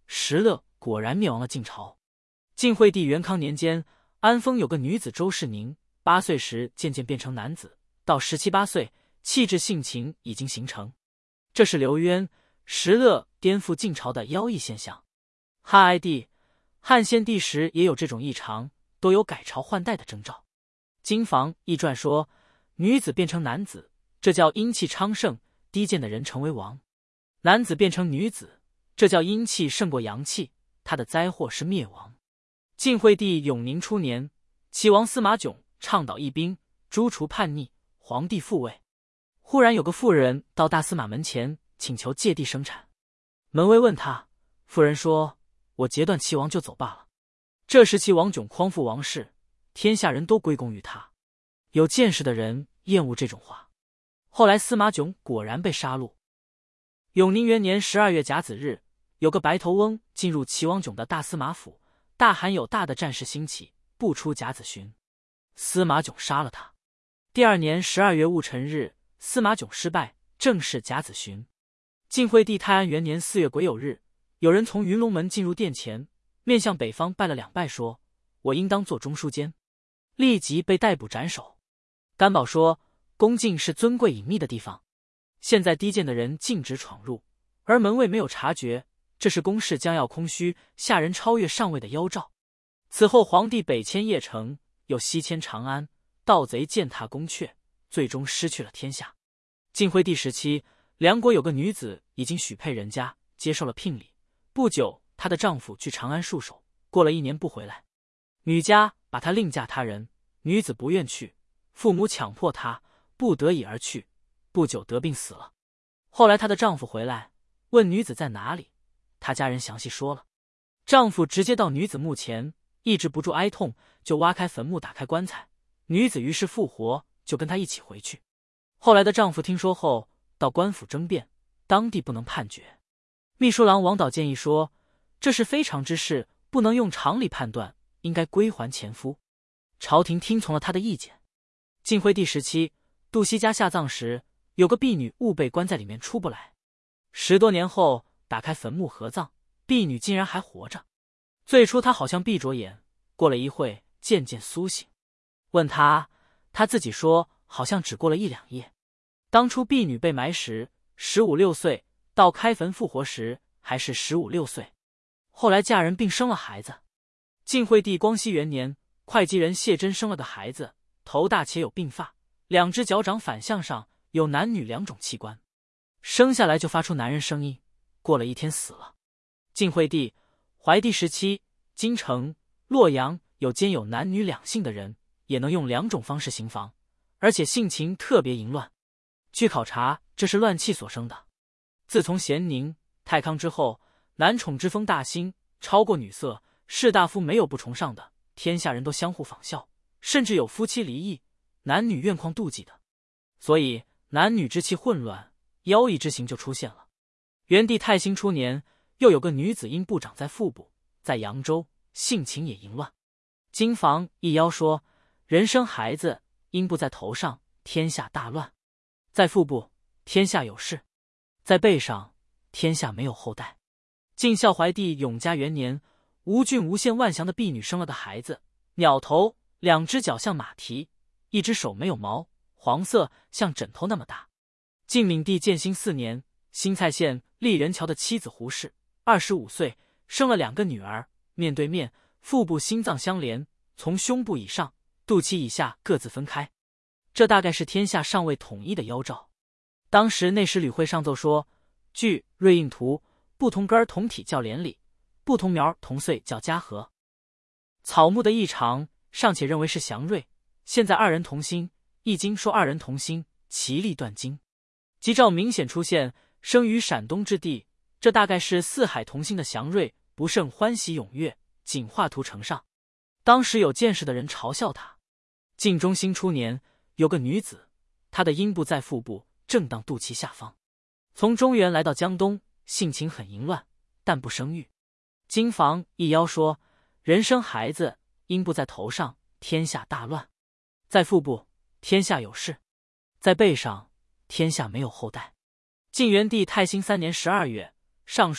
石勒果然灭亡了晋朝。晋惠帝元康年间，安丰有个女子周世宁，八岁时渐渐变成男子，到十七八岁，气质性情已经形成。这是刘渊、石勒颠覆晋朝的妖异现象。汉哀帝、汉献帝时也有这种异常，都有改朝换代的征兆。经房易传说，女子变成男子，这叫阴气昌盛，低贱的人成为王；男子变成女子，这叫阴气胜过阳气，他的灾祸是灭亡。晋惠帝永宁初年，齐王司马囧倡导义兵，诛除叛逆，皇帝复位。忽然有个妇人到大司马门前请求借地生产，门卫问他，妇人说：“我截断齐王就走罢了。”这时齐王囧匡复王室，天下人都归功于他。有见识的人厌恶这种话。后来司马囧果然被杀戮。永宁元年十二月甲子日，有个白头翁进入齐王囧的大司马府，大喊有大的战事兴起，不出甲子旬。司马囧杀了他。第二年十二月戊辰日，司马囧失败，正是甲子旬。晋惠帝泰安元年四月癸酉日，有人从云龙门进入殿前，面向北方拜了两拜，说：“我应当做中书监。”立即被逮捕斩首。甘宝说，宫禁是尊贵隐秘的地方，现在低贱的人禁止闯入，而门卫没有察觉，这是宫室将要空虚，下人超越上位的妖兆。此后皇帝北迁邺城，又西迁长安，盗贼践踏宫阙，最终失去了天下。晋惠帝时期，梁国有个女子已经许配人家，接受了聘礼，不久她的丈夫去长安戍守，过了一年不回来，女家把她另嫁他人，女子不愿去，父母强迫她，不得已而去，不久得病死了。后来她的丈夫回来，问女子在哪里，她家人详细说了。丈夫直接到女子墓前，抑制不住哀痛，就挖开坟墓，打开棺材，女子于是复活，就跟她一起回去。后来的丈夫听说后，到官府争辩，当地不能判决。秘书郎王导建议说，这是非常之事，不能用常理判断，应该归还前夫。朝廷听从了他的意见。晋惠帝时期，杜熙家下葬时，有个婢女误被关在里面出不来。十多年后打开坟墓合葬，婢女竟然还活着。最初她好像闭着眼，过了一会渐渐苏醒。问她，她自己说好像只过了一两夜。当初婢女被埋时十五六岁，到开坟复活时还是十五六岁。后来嫁人并生了孩子。晋惠帝光熙元年，会稽人谢真生了个孩子，头大且有鬓发，两只脚掌反向上，有男女两种器官，生下来就发出男人声音，过了一天死了。晋惠帝、怀帝时期，京城、洛阳有兼有男女两性的人，也能用两种方式行房，而且性情特别淫乱。据考察，这是乱气所生的。自从咸宁、太康之后，男宠之风大兴，超过女色，士大夫没有不崇尚的，天下人都相互仿效，甚至有夫妻离异，男女怨旷妒忌的，所以男女之气混乱，妖异之行就出现了。元帝太兴初年，又有个女子因部长在腹部，在扬州，性情也淫乱。经房一妖说，人生孩子，阴部在头上，天下大乱；在腹部，天下有事；在背上，天下没有后代。晋孝怀帝永嘉元年，吴郡无限万祥的婢女生了个孩子，鸟头，两只脚像马蹄，一只手没有毛，黄色，像枕头那么大。晋闵帝建兴四年，新蔡县丽人桥的妻子胡氏，二十五岁，生了两个女儿，面对面，腹部心脏相连，从胸部以上、肚脐以下各自分开。这大概是天下尚未统一的妖兆。当时内史吕会上奏说，据瑞应图，不同根同体叫连理，不同苗同穗叫家和。草木的异常尚且认为是祥瑞，现在二人同心，易经说二人同心，其利断金。吉兆明显出现，生于陕东之地，这大概是四海同心的祥瑞，不胜欢喜踊跃，仅画图呈上。当时有见识的人嘲笑他。晋中兴初年，有个女子，她的阴部在腹部，正当肚脐下方，从中原来到江东，性情很淫乱，但不生育。经房一妖说，人生孩子，阴部在头上，天下大乱；在腹部，天下有事；在背上，天下没有后代。晋元帝太兴三年十二月，上书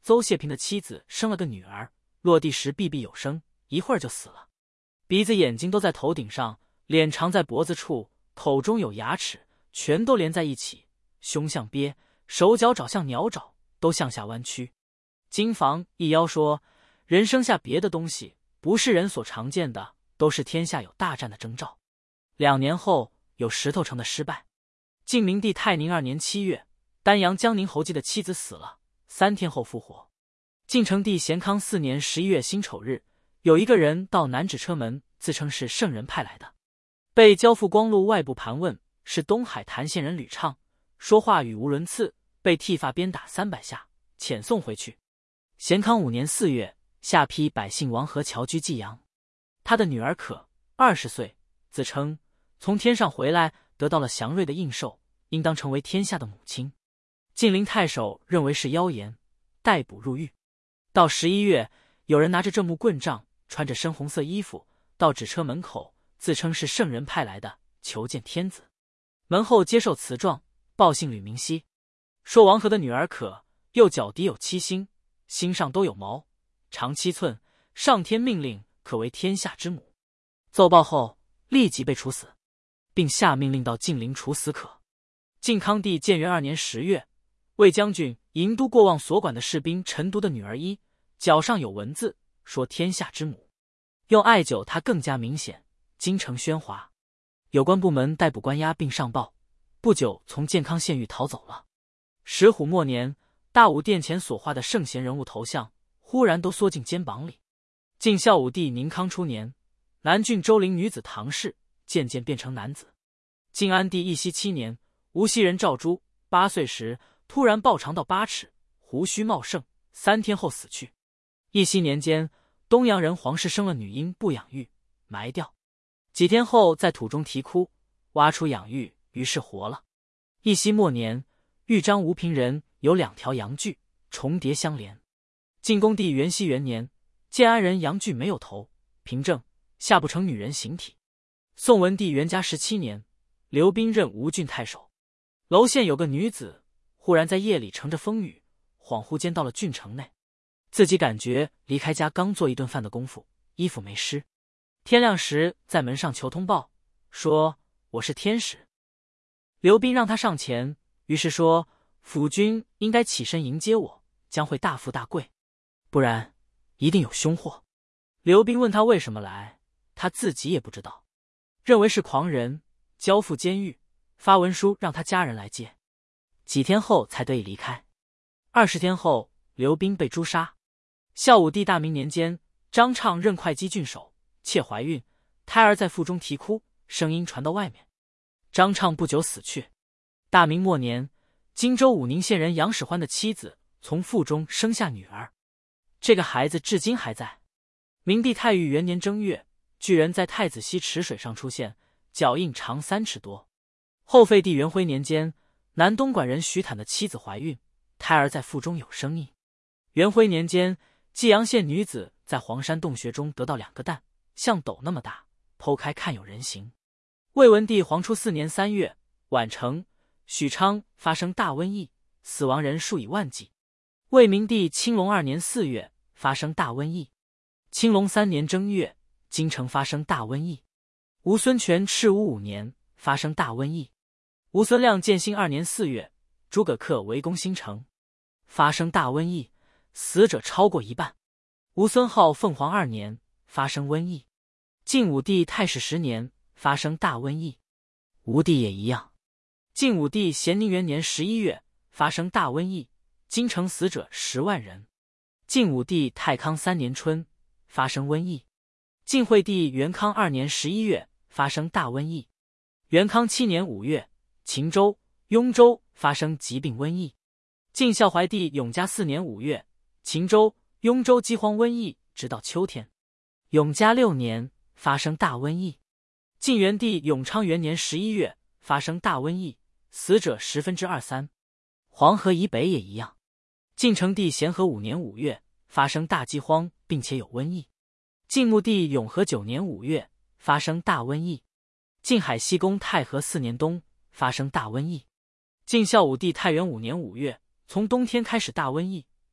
邹谢平的妻子生了个女儿，落地时闭闭有声，一会儿就死了。鼻子眼睛都在头顶上，脸长在脖子处，口中有牙齿，全都连在一起，胸像鳖，手脚爪像鸟爪，都向下弯曲。金房一妖说，人生下别的东西不是人所常见的，都是天下有大战的征兆。两年后有石头城的失败。晋明帝泰宁二年七月，丹阳江宁侯季的妻子死了，三天后复活。晋成帝咸康四年十一月辛丑日，有一个人到南指车门，自称是圣人派来的，被交付光禄外部盘问，是东海谭县人吕畅，说话语无伦次，被剃发鞭打三百下，遣送回去。咸康五年四月，下邳百姓王和侨居济阳。他的女儿可二十岁，自称从天上回来，得到了祥瑞的应受，应当成为天下的母亲。晋陵太守认为是妖言，逮捕入狱。到十一月，有人拿着正木棍杖，穿着深红色衣服，到纸车门口，自称是圣人派来的，求见天子。门后接受词状，报信吕明熙，说王和的女儿可右脚底有七星，星上都有毛，长七寸，上天命令可为天下之母。奏报后立即被处死，并下命令到晋陵处死可。晋康帝建元二年十月，魏将军营都过望所管的士兵陈独的女儿一，脚上有文字，说天下之母。用艾灸它更加明显，京城喧哗。有关部门逮捕关押并上报，不久从建康县狱逃走了。石虎末年，大武殿前所画的圣贤人物头像忽然都缩进肩膀里。晋孝武帝宁康初年，南郡周陵女子唐氏渐渐变成男子。晋安帝义熙七年，无锡人赵珠八岁时突然暴长到八尺，胡须茂盛，三天后死去。义熙年间，东阳人黄氏生了女婴，不养育，埋掉。几天后在土中啼哭，挖出养育，于是活了。义熙末年，豫章吴平人有两条阳具重叠相连。晋恭帝元熙元年，建安人阳具没有头，平正，下不成女人形体。宋文帝元嘉十七年，刘彬任吴郡太守。娄县有个女子，忽然在夜里乘着风雨，恍惚间到了郡城内，自己感觉离开家刚做一顿饭的功夫，衣服没湿。天亮时在门上求通报，说我是天使。刘彬让他上前，于是说辅君应该起身迎接我，将会大富大贵，不然一定有凶祸。刘彬问他为什么来，他自己也不知道，认为是狂人，交付监狱，发文书让他家人来接，几天后才得以离开。二十天后，刘彬被诛杀。孝武帝大明年间，张畅任会稽郡守，妾怀孕，胎儿在腹中啼哭，声音传到外面，张畅不久死去。大明末年，荆州武宁县人杨使欢的妻子从腹中生下女儿，这个孩子至今还在。明帝太裕元年正月，巨人在太子溪池水上出现，脚印长三尺多。后废帝元徽年间，南东莞人徐坦的妻子怀孕，胎儿在腹中有声音。元徽年间，济阳县女子在黄山洞穴中得到两个蛋，像斗那么大，剖开看有人形。魏文帝黄初四年三月，宛城、许昌发生大瘟疫，死亡人数以万计。魏明帝清隆二年四月发生大瘟疫。清隆三年正月，京城发生大瘟疫。吴孙权赤乌五年发生大瘟疫。吴孙亮建兴二年四月，诸葛恪围攻新城，发生大瘟疫，死者超过一半。吴孙浩凤凰二年发生瘟疫。晋武帝太始十年发生大瘟疫。吴帝也一样。晋武帝咸宁元年十一月发生大瘟疫，京城死者十万人。晋武帝太康三年春发生瘟疫。晋惠帝元康二年十一月发生大瘟疫。元康七年五月，秦州、雍州发生疾病瘟疫。晋孝怀帝永嘉四年五月，秦州、雍州饥荒瘟疫，直到秋天。永嘉六年发生大瘟疫。晋元帝永昌元年十一月发生大瘟疫，死者十分之二三。黄河以北也一样。晋成帝咸和五年五月发生大饥荒，并且有瘟疫。晋穆帝永和九年五月发生大瘟疫。晋海西宫太和四年冬发生大瘟疫。晋孝武帝太元五年五月，从冬天开始大瘟疫，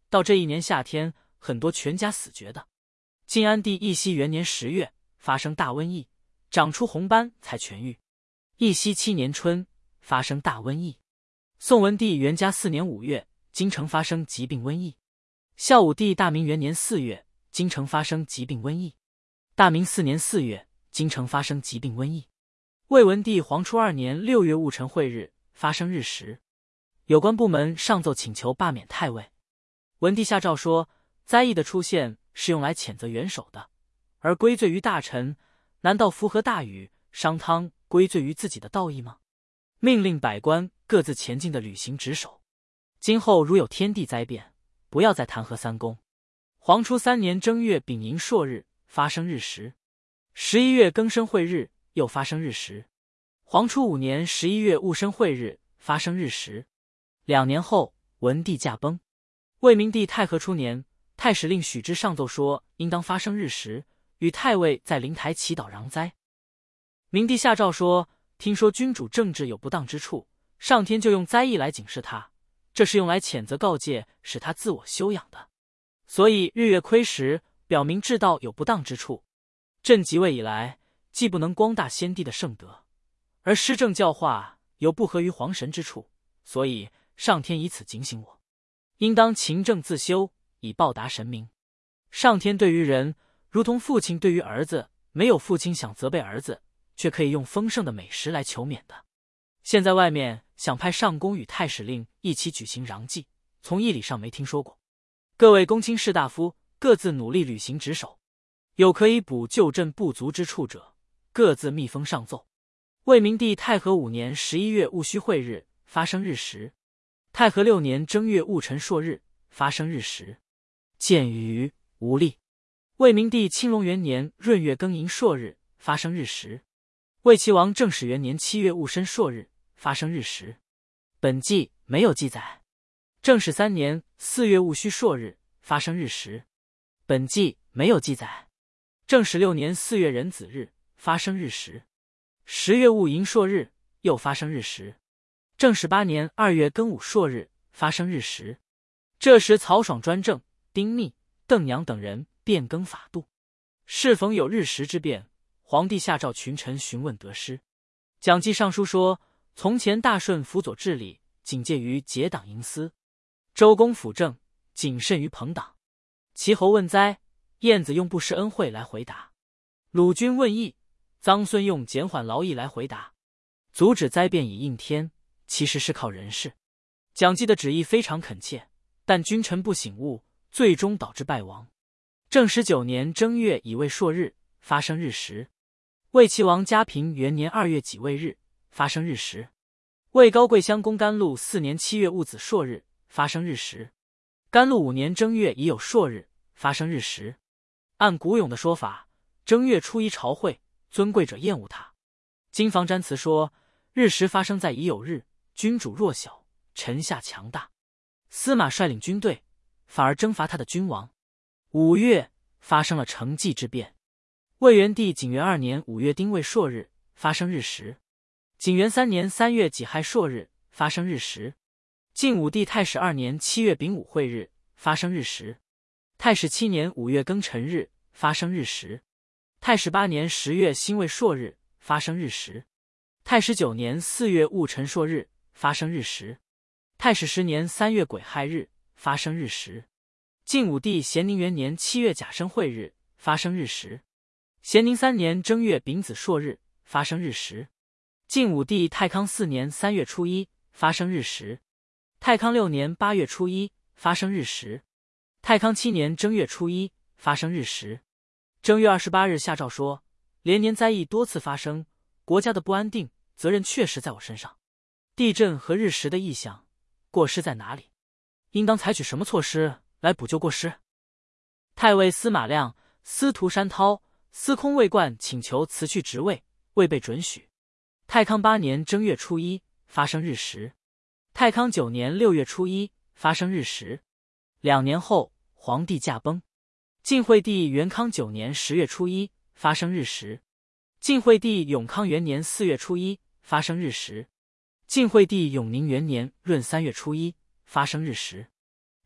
到这一年夏天，很多全家死绝的。晋安帝义熙元年十月发生大瘟疫，长出红斑才痊愈。义熙七年春发生大瘟疫。宋文帝元嘉四年五月，京城发生疾病瘟疫。孝武帝大明元年四月，京城发生疾病瘟疫。大明四年四月，京城发生疾病瘟疫。魏文帝黄初二年六月戊辰晦日发生日食，有关部门上奏请求罢免太尉。文帝下诏说，灾异的出现是用来谴责元首的，而归罪于大臣，难道符合大禹、商汤归罪于自己的道义吗？命令百官各自前进的履行职守，今后如有天地灾变，不要再弹劾三公。黄初三年正月丙寅朔日发生日食，十一月庚申晦日又发生日食。黄初五年十一月戊申晦日发生日食。两年后，文帝驾崩。魏明帝太和初年，太史令许之上奏说，应当发生日食，与太尉在灵台祈祷攘灾。明帝下诏说，听说君主政治有不当之处，上天就用灾异来警示他，这是用来谴责告诫，使他自我修养的。所以日月亏时，表明治道有不当之处。朕即位以来，既不能光大先帝的圣德，而施政教化有不合于皇神之处，所以上天以此警醒我，应当勤政自修，以报答神明。上天对于人，如同父亲对于儿子，没有父亲想责备儿子，却可以用丰盛的美食来求免的。现在外面想派上宫与太史令一起举行攘祭，从义理上没听说过。各位公卿士大夫各自努力履行职守，有可以补救朕不足之处者，各自密封上奏。魏明帝太和五年十一月戊戌晦日发生日食。太和六年正月戊辰朔日发生日食。鉴于无历。魏明帝青龙元年闰月庚寅朔日发生日食。魏齐王正始元年七月戊申朔日发生日食。本纪没有记载。正始三年四月戊戌朔日发生日食。本纪没有记载。正始六年四月壬子日发生日食。十月戊寅朔日又发生日食。正始八年二月庚午朔日发生日食。这时曹爽专政，丁密、邓阳等人变更法度。适逢有日食之变，皇帝下诏群臣询问得失。蒋济上书说，从前大顺辅佐治理，警戒于结党营私；周公辅政，谨慎于朋党。齐侯问灾，晏子用不施恩惠来回答；鲁君问义，臧孙用减缓劳役来回答。阻止灾变以应天，其实是靠人事。蒋济的旨意非常恳切，但君臣不醒悟，最终导致败亡。正十九年正月乙未朔日发生日食。魏齐王嘉平元年二月己未日发生日食。魏高贵襄公甘露四年七月戊子朔日发生日食。甘露五年正月乙酉朔日发生日食。按古勇的说法，正月初一朝会，尊贵者厌恶他。金房占辞说，日食发生在乙酉日，君主弱小，臣下强大。司马率领军队，反而征伐他的君王。五月发生了成纪之变。魏元帝景元二年五月丁未朔日发生日食。景元三年三月己亥朔日发生日食。晋武帝太始二年七月丙午晦日发生日食。太始七年五月庚辰日发生日食。太始八年十月辛未朔日发生日食。太始九年四月戊辰朔日发生日食。太始十年三月癸亥日发生日食。晋武帝咸宁元年七月甲申晦日发生日食。咸宁三年正月丙子朔日发生日食。晋武帝太康四年三月初一发生日食。太康六年八月初一发生日食。太康七年正月初一发生日食。正月二十八日下诏说，连年灾异多次发生，国家的不安定，责任确实在我身上。地震和日食的异象，过失在哪里？应当采取什么措施来补救过失？太尉司马亮、司徒山涛、司空魏冠请求辞去职位，未被准许。太康八年正月初一发生日食。太康九年六月初一发生日食。两年后，皇帝驾崩。晋惠帝元康九年十月初一发生日食。晋惠帝永康元年四月初一发生日食。晋惠帝永宁元年闰三月初一发生日食。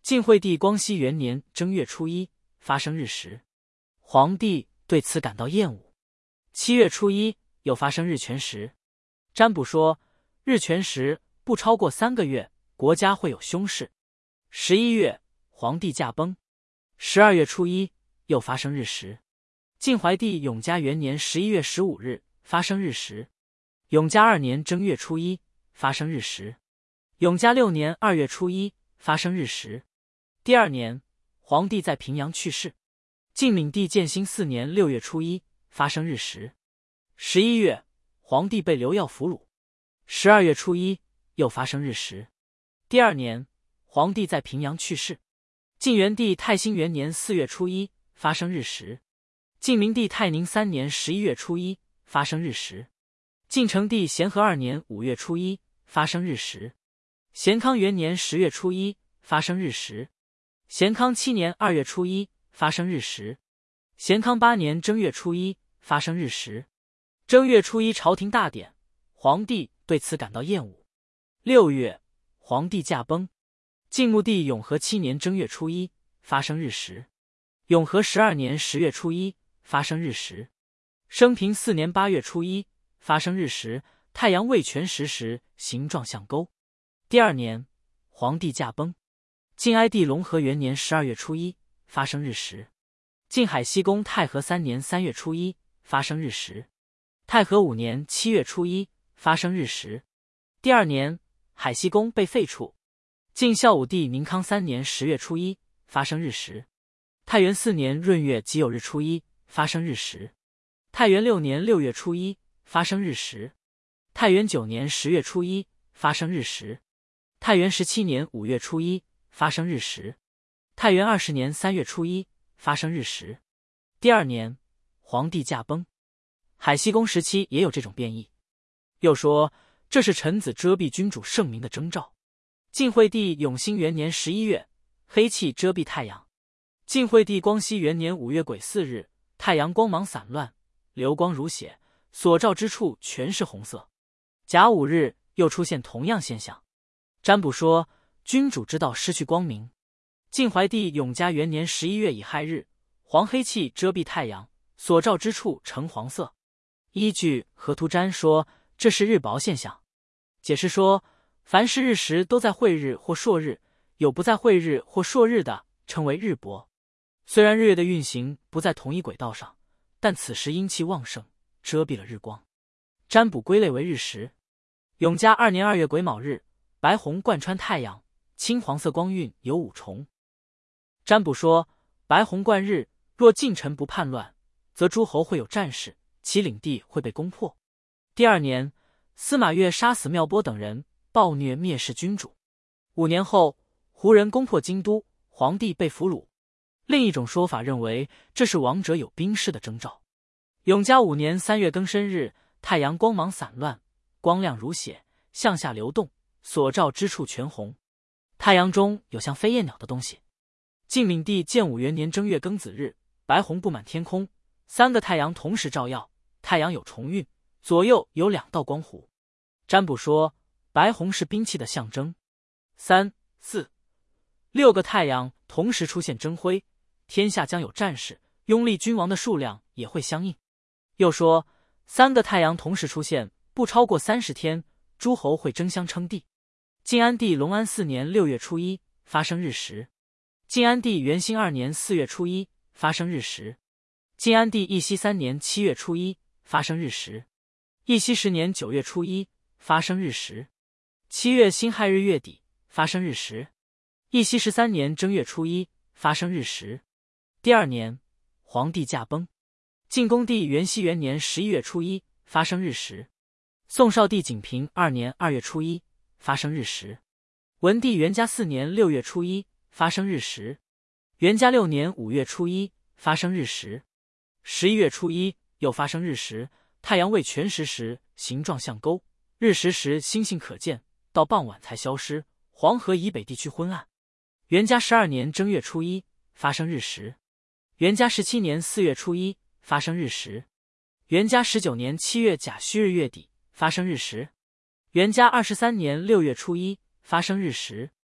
晋惠帝光熙元年正月初一发生日食，皇帝对此感到厌恶。七月初一又发生日全食。占卜说，日全食不超过三个月，国家会有凶事。十一月，皇帝驾崩。十二月初一又发生日食。晋怀帝永嘉元年十一月十五日发生日食。永嘉二年正月初一发生日食。永嘉六年二月初一发生日食。第二年，皇帝在平阳去世。晋闵帝建兴四年六月初一发生日食。十一月，皇帝被刘耀俘虏。十二月初一又发生日食。第二年，皇帝在平阳去世。晋元帝太兴元年四月初一发生日食。晋明帝太宁三年十一月初一发生日食。晋成帝咸和二年五月初一发生日食。咸康元年十月初一发生日食。咸康七年二月初一发生日食。咸康八年正月初一发生日食。正月初一朝廷大典，皇帝对此感到厌恶。六月，皇帝驾崩。晋穆帝永和七年正月初一发生日食。永和十二年十月初一发生日食。升平四年八月初一发生日食，太阳未全食时形状像钩。第二年，皇帝驾崩。晋哀帝隆和元年十二月初一发生日食。晋海西宫太和三年三月初一发生日食。太和五年七月初一发生日食。第二年，海西宫被废黜。晋孝武帝宁康三年十月初一发生日食。太元四年闰月己酉日初一发生日食。太元六年六月初一发生日食。太元九年十月初一发生日食。太元十七年五月初一发生日食。太元二十年三月初一发生日食。第二年，皇帝驾崩。海西宫时期也有这种变异。又说这是臣子遮蔽君主圣明的征兆。晋惠帝永兴元年十一月，黑气遮蔽太阳。晋惠帝光熙元年五月癸巳日，太阳光芒散乱，流光如血，所照之处全是红色。甲午日又出现同样现象。占卜说，君主之道失去光明。晋怀帝永嘉元年十一月乙亥日，黄黑气遮蔽太阳，所照之处呈黄色。依据河图占说，这是日薄现象。解释说，凡是日食都在晦日或朔日，有不在晦日或朔日的，称为日薄。虽然日月的运行不在同一轨道上，但此时阴气旺盛，遮蔽了日光。占卜归类为日食。永嘉二年二月癸卯日，白虹贯穿太阳，青黄色光晕有五重。占卜说，白虹贯日，若近臣不叛乱，则诸侯会有战事，其领地会被攻破。第二年，司马越杀死妙波等人，暴虐蔑视君主。五年后，胡人攻破京都，皇帝被俘虏。另一种说法认为，这是王者有兵事的征兆。永嘉五年三月庚申日，太阳光芒散乱，光亮如血，向下流动，所照之处全红。太阳中有像飞燕鸟的东西。晋闵帝建武元年正月庚子日，白虹布满天空，三个太阳同时照耀，太阳有重运，左右有两道光弧。占卜说，白虹是兵器的象征。三、四、六个太阳同时出现争辉，天下将有战事，拥立君王的数量也会相应。又说，三个太阳同时出现，不超过三十天，诸侯会争相称帝。晋安帝隆安四年六月初一发生日食。晋安帝元兴二年四月初一发生日食。晋安帝义熙三年七月初一发生日食。义熙十年九月初一发生日食。七月辛亥日月底发生日食。义熙十三年正月初一发生日食。第二年，皇帝驾崩。晋恭帝元熙元年十一月初一发生日食。宋少帝景平二年二月初一发生日食。文帝元嘉四年六月初一发生日食。元嘉六年五月初一发生日食。十一月初一又发生日食，太阳未全食时形状像钩，日食时星星可见，到傍晚才消失，黄河以北地区昏暗。元嘉十二年正月初一发生日食。元嘉十七年四月初一发生日食。元嘉十九年七月甲戌日月底发生日食。元嘉二十三年六月初一发生日食。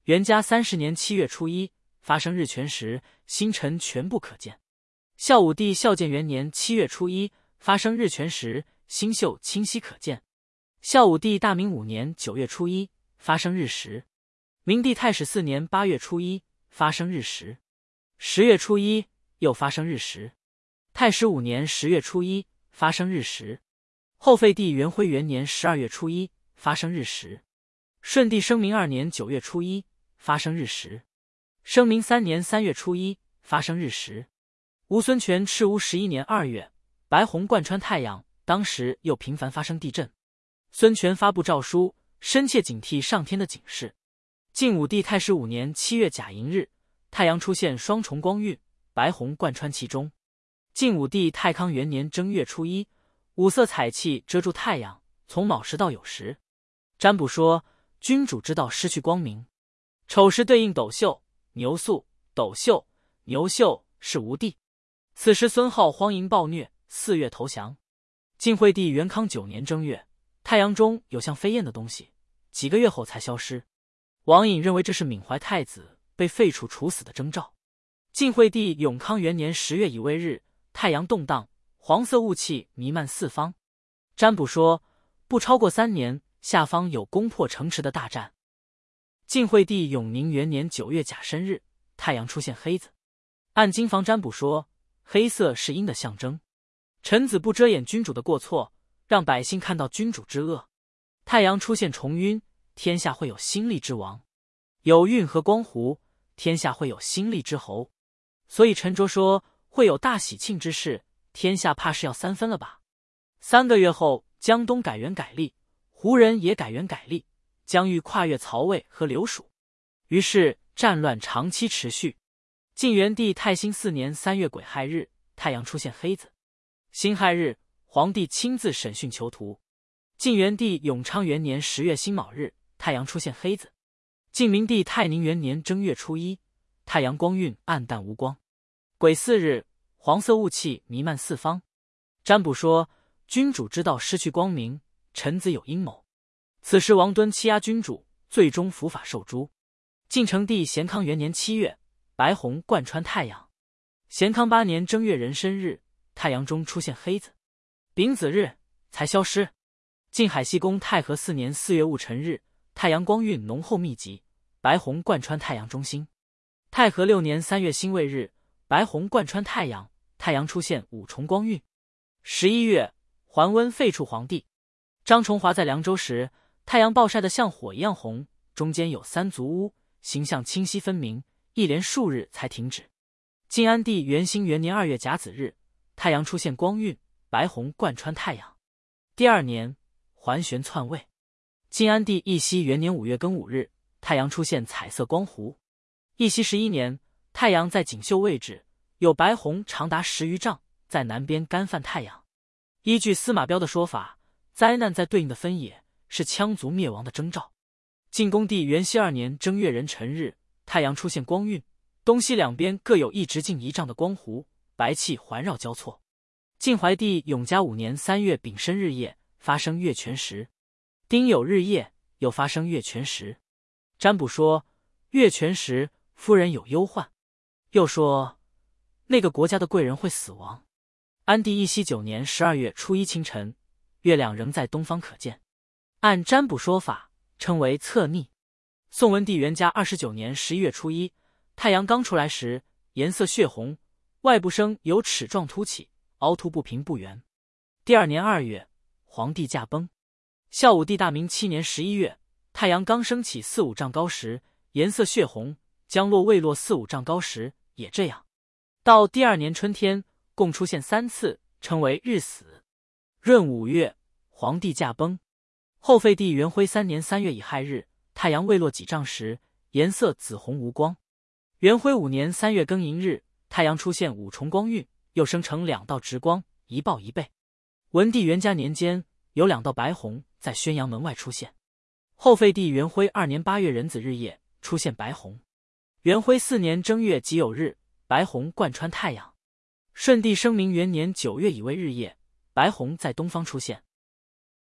元嘉三十年七月初一发生日全食，星辰全部可见。孝武帝孝建元年七月初一发生日全食，星宿清晰可见。孝武帝大明五年九月初一发生日食。明帝太始四年八月初一发生日食。十月初一又发生日食。太始五年十月初一发生日食。后废帝元徽元年十二月初一发生日食。顺帝生明二年九月初一发生日食。生明三年三月初一发生日食。吴孙权赤乌十一年二月，白虹贯穿太阳，当时又频繁发生地震。孙权发布诏书，深切警惕上天的警示。晋武帝太始五年七月甲寅日，太阳出现双重光晕，白虹贯穿其中。晋武帝太康元年正月初一，五色彩气遮住太阳，从卯时到酉时。占卜说，君主之道失去光明。丑时对应斗宿、牛宿，斗宿、牛宿是吴地。此时孙皓荒淫暴虐，四月投降。晋惠帝元康九年正月，太阳中有像飞燕的东西，几个月后才消失。王颖认为这是闵怀太子被废黜处死的征兆。晋惠帝永康元年十月乙未日，太阳动荡，黄色雾气弥漫四方。占卜说，不超过三年，下方有攻破城池的大战。晋惠帝永宁元年九月甲申日，太阳出现黑子。按经房占卜说，黑色是阴的象征。臣子不遮掩君主的过错，让百姓看到君主之恶。太阳出现重晕，天下会有新立之王；有运和光弧，天下会有新立之侯。所以陈卓说会有大喜庆之事，天下怕是要三分了吧。三个月后，江东改元改历，胡人也改元改历，将欲跨越曹魏和刘蜀，于是战乱长期持续。晋元帝太兴四年三月癸亥日，太阳出现黑子。辛亥日，皇帝亲自审讯囚徒。晋元帝永昌元年十月辛卯日，太阳出现黑子。晋明帝泰宁元年正月初一，太阳光晕暗淡无光。癸巳日，黄色雾气弥漫四方。占卜说，君主之道失去光明，臣子有阴谋。此时王敦欺压君主，最终伏法受诛。晋成帝咸康元年七月，白虹贯穿太阳。咸康八年正月壬申日，太阳中出现黑子。丙子日才消失。晋海西宫太和四年四月戊辰日，太阳光晕浓厚密集，白虹贯穿太阳中心。太和六年三月辛未日，白虹贯穿太阳，太阳出现五重光晕。十一月，桓温废黜皇帝。张崇华在凉州时，太阳暴晒得像火一样红，中间有三足乌，形象清晰分明，一连数日才停止。晋安帝元兴元年二月甲子日，太阳出现光晕，白虹贯穿太阳。第二年，桓玄篡位。晋安帝义熙元年五月庚午日，太阳出现彩色光弧。义熙十一年，太阳在锦绣位置，有白虹长达十余丈，在南边干犯太阳。依据司马彪的说法，灾难在对应的分野，是羌族灭亡的征兆。晋恭帝元熙二年正月壬辰日，太阳出现光晕，东西两边各有一直径一丈的光弧，白气环绕交错。晋怀帝永嘉五年三月丙申日夜，发生月全食。丁酉日夜又发生月全食。占卜说，月全食，夫人有忧患。又说，那个国家的贵人会死亡。安帝义熙九年十二月初一清晨，月亮仍在东方可见。按占卜说法，称为侧逆。宋文帝元嘉二十九年十一月初一，太阳刚出来时，颜色血红，外部生有齿状凸起，凹凸不平不圆。第二年二月，皇帝驾崩。孝武帝大明七年十一月，太阳刚升起四五丈高时，颜色血红，将落未落四五丈高时也这样。到第二年春天，共出现三次，称为日死。闰五月，皇帝驾崩。后废帝元徽三年三月乙亥日，太阳未落几丈时，颜色紫红无光。元徽五年三月庚寅日，太阳出现五重光晕，又生成两道直光，一报一背。文帝元嘉年间，有两道白虹在宣阳门外出现。后废帝元徽二年八月壬子日夜出现白虹。元徽四年正月己酉日，白虹贯穿太阳。顺帝生明元年九月乙未日夜，白虹在东方出现。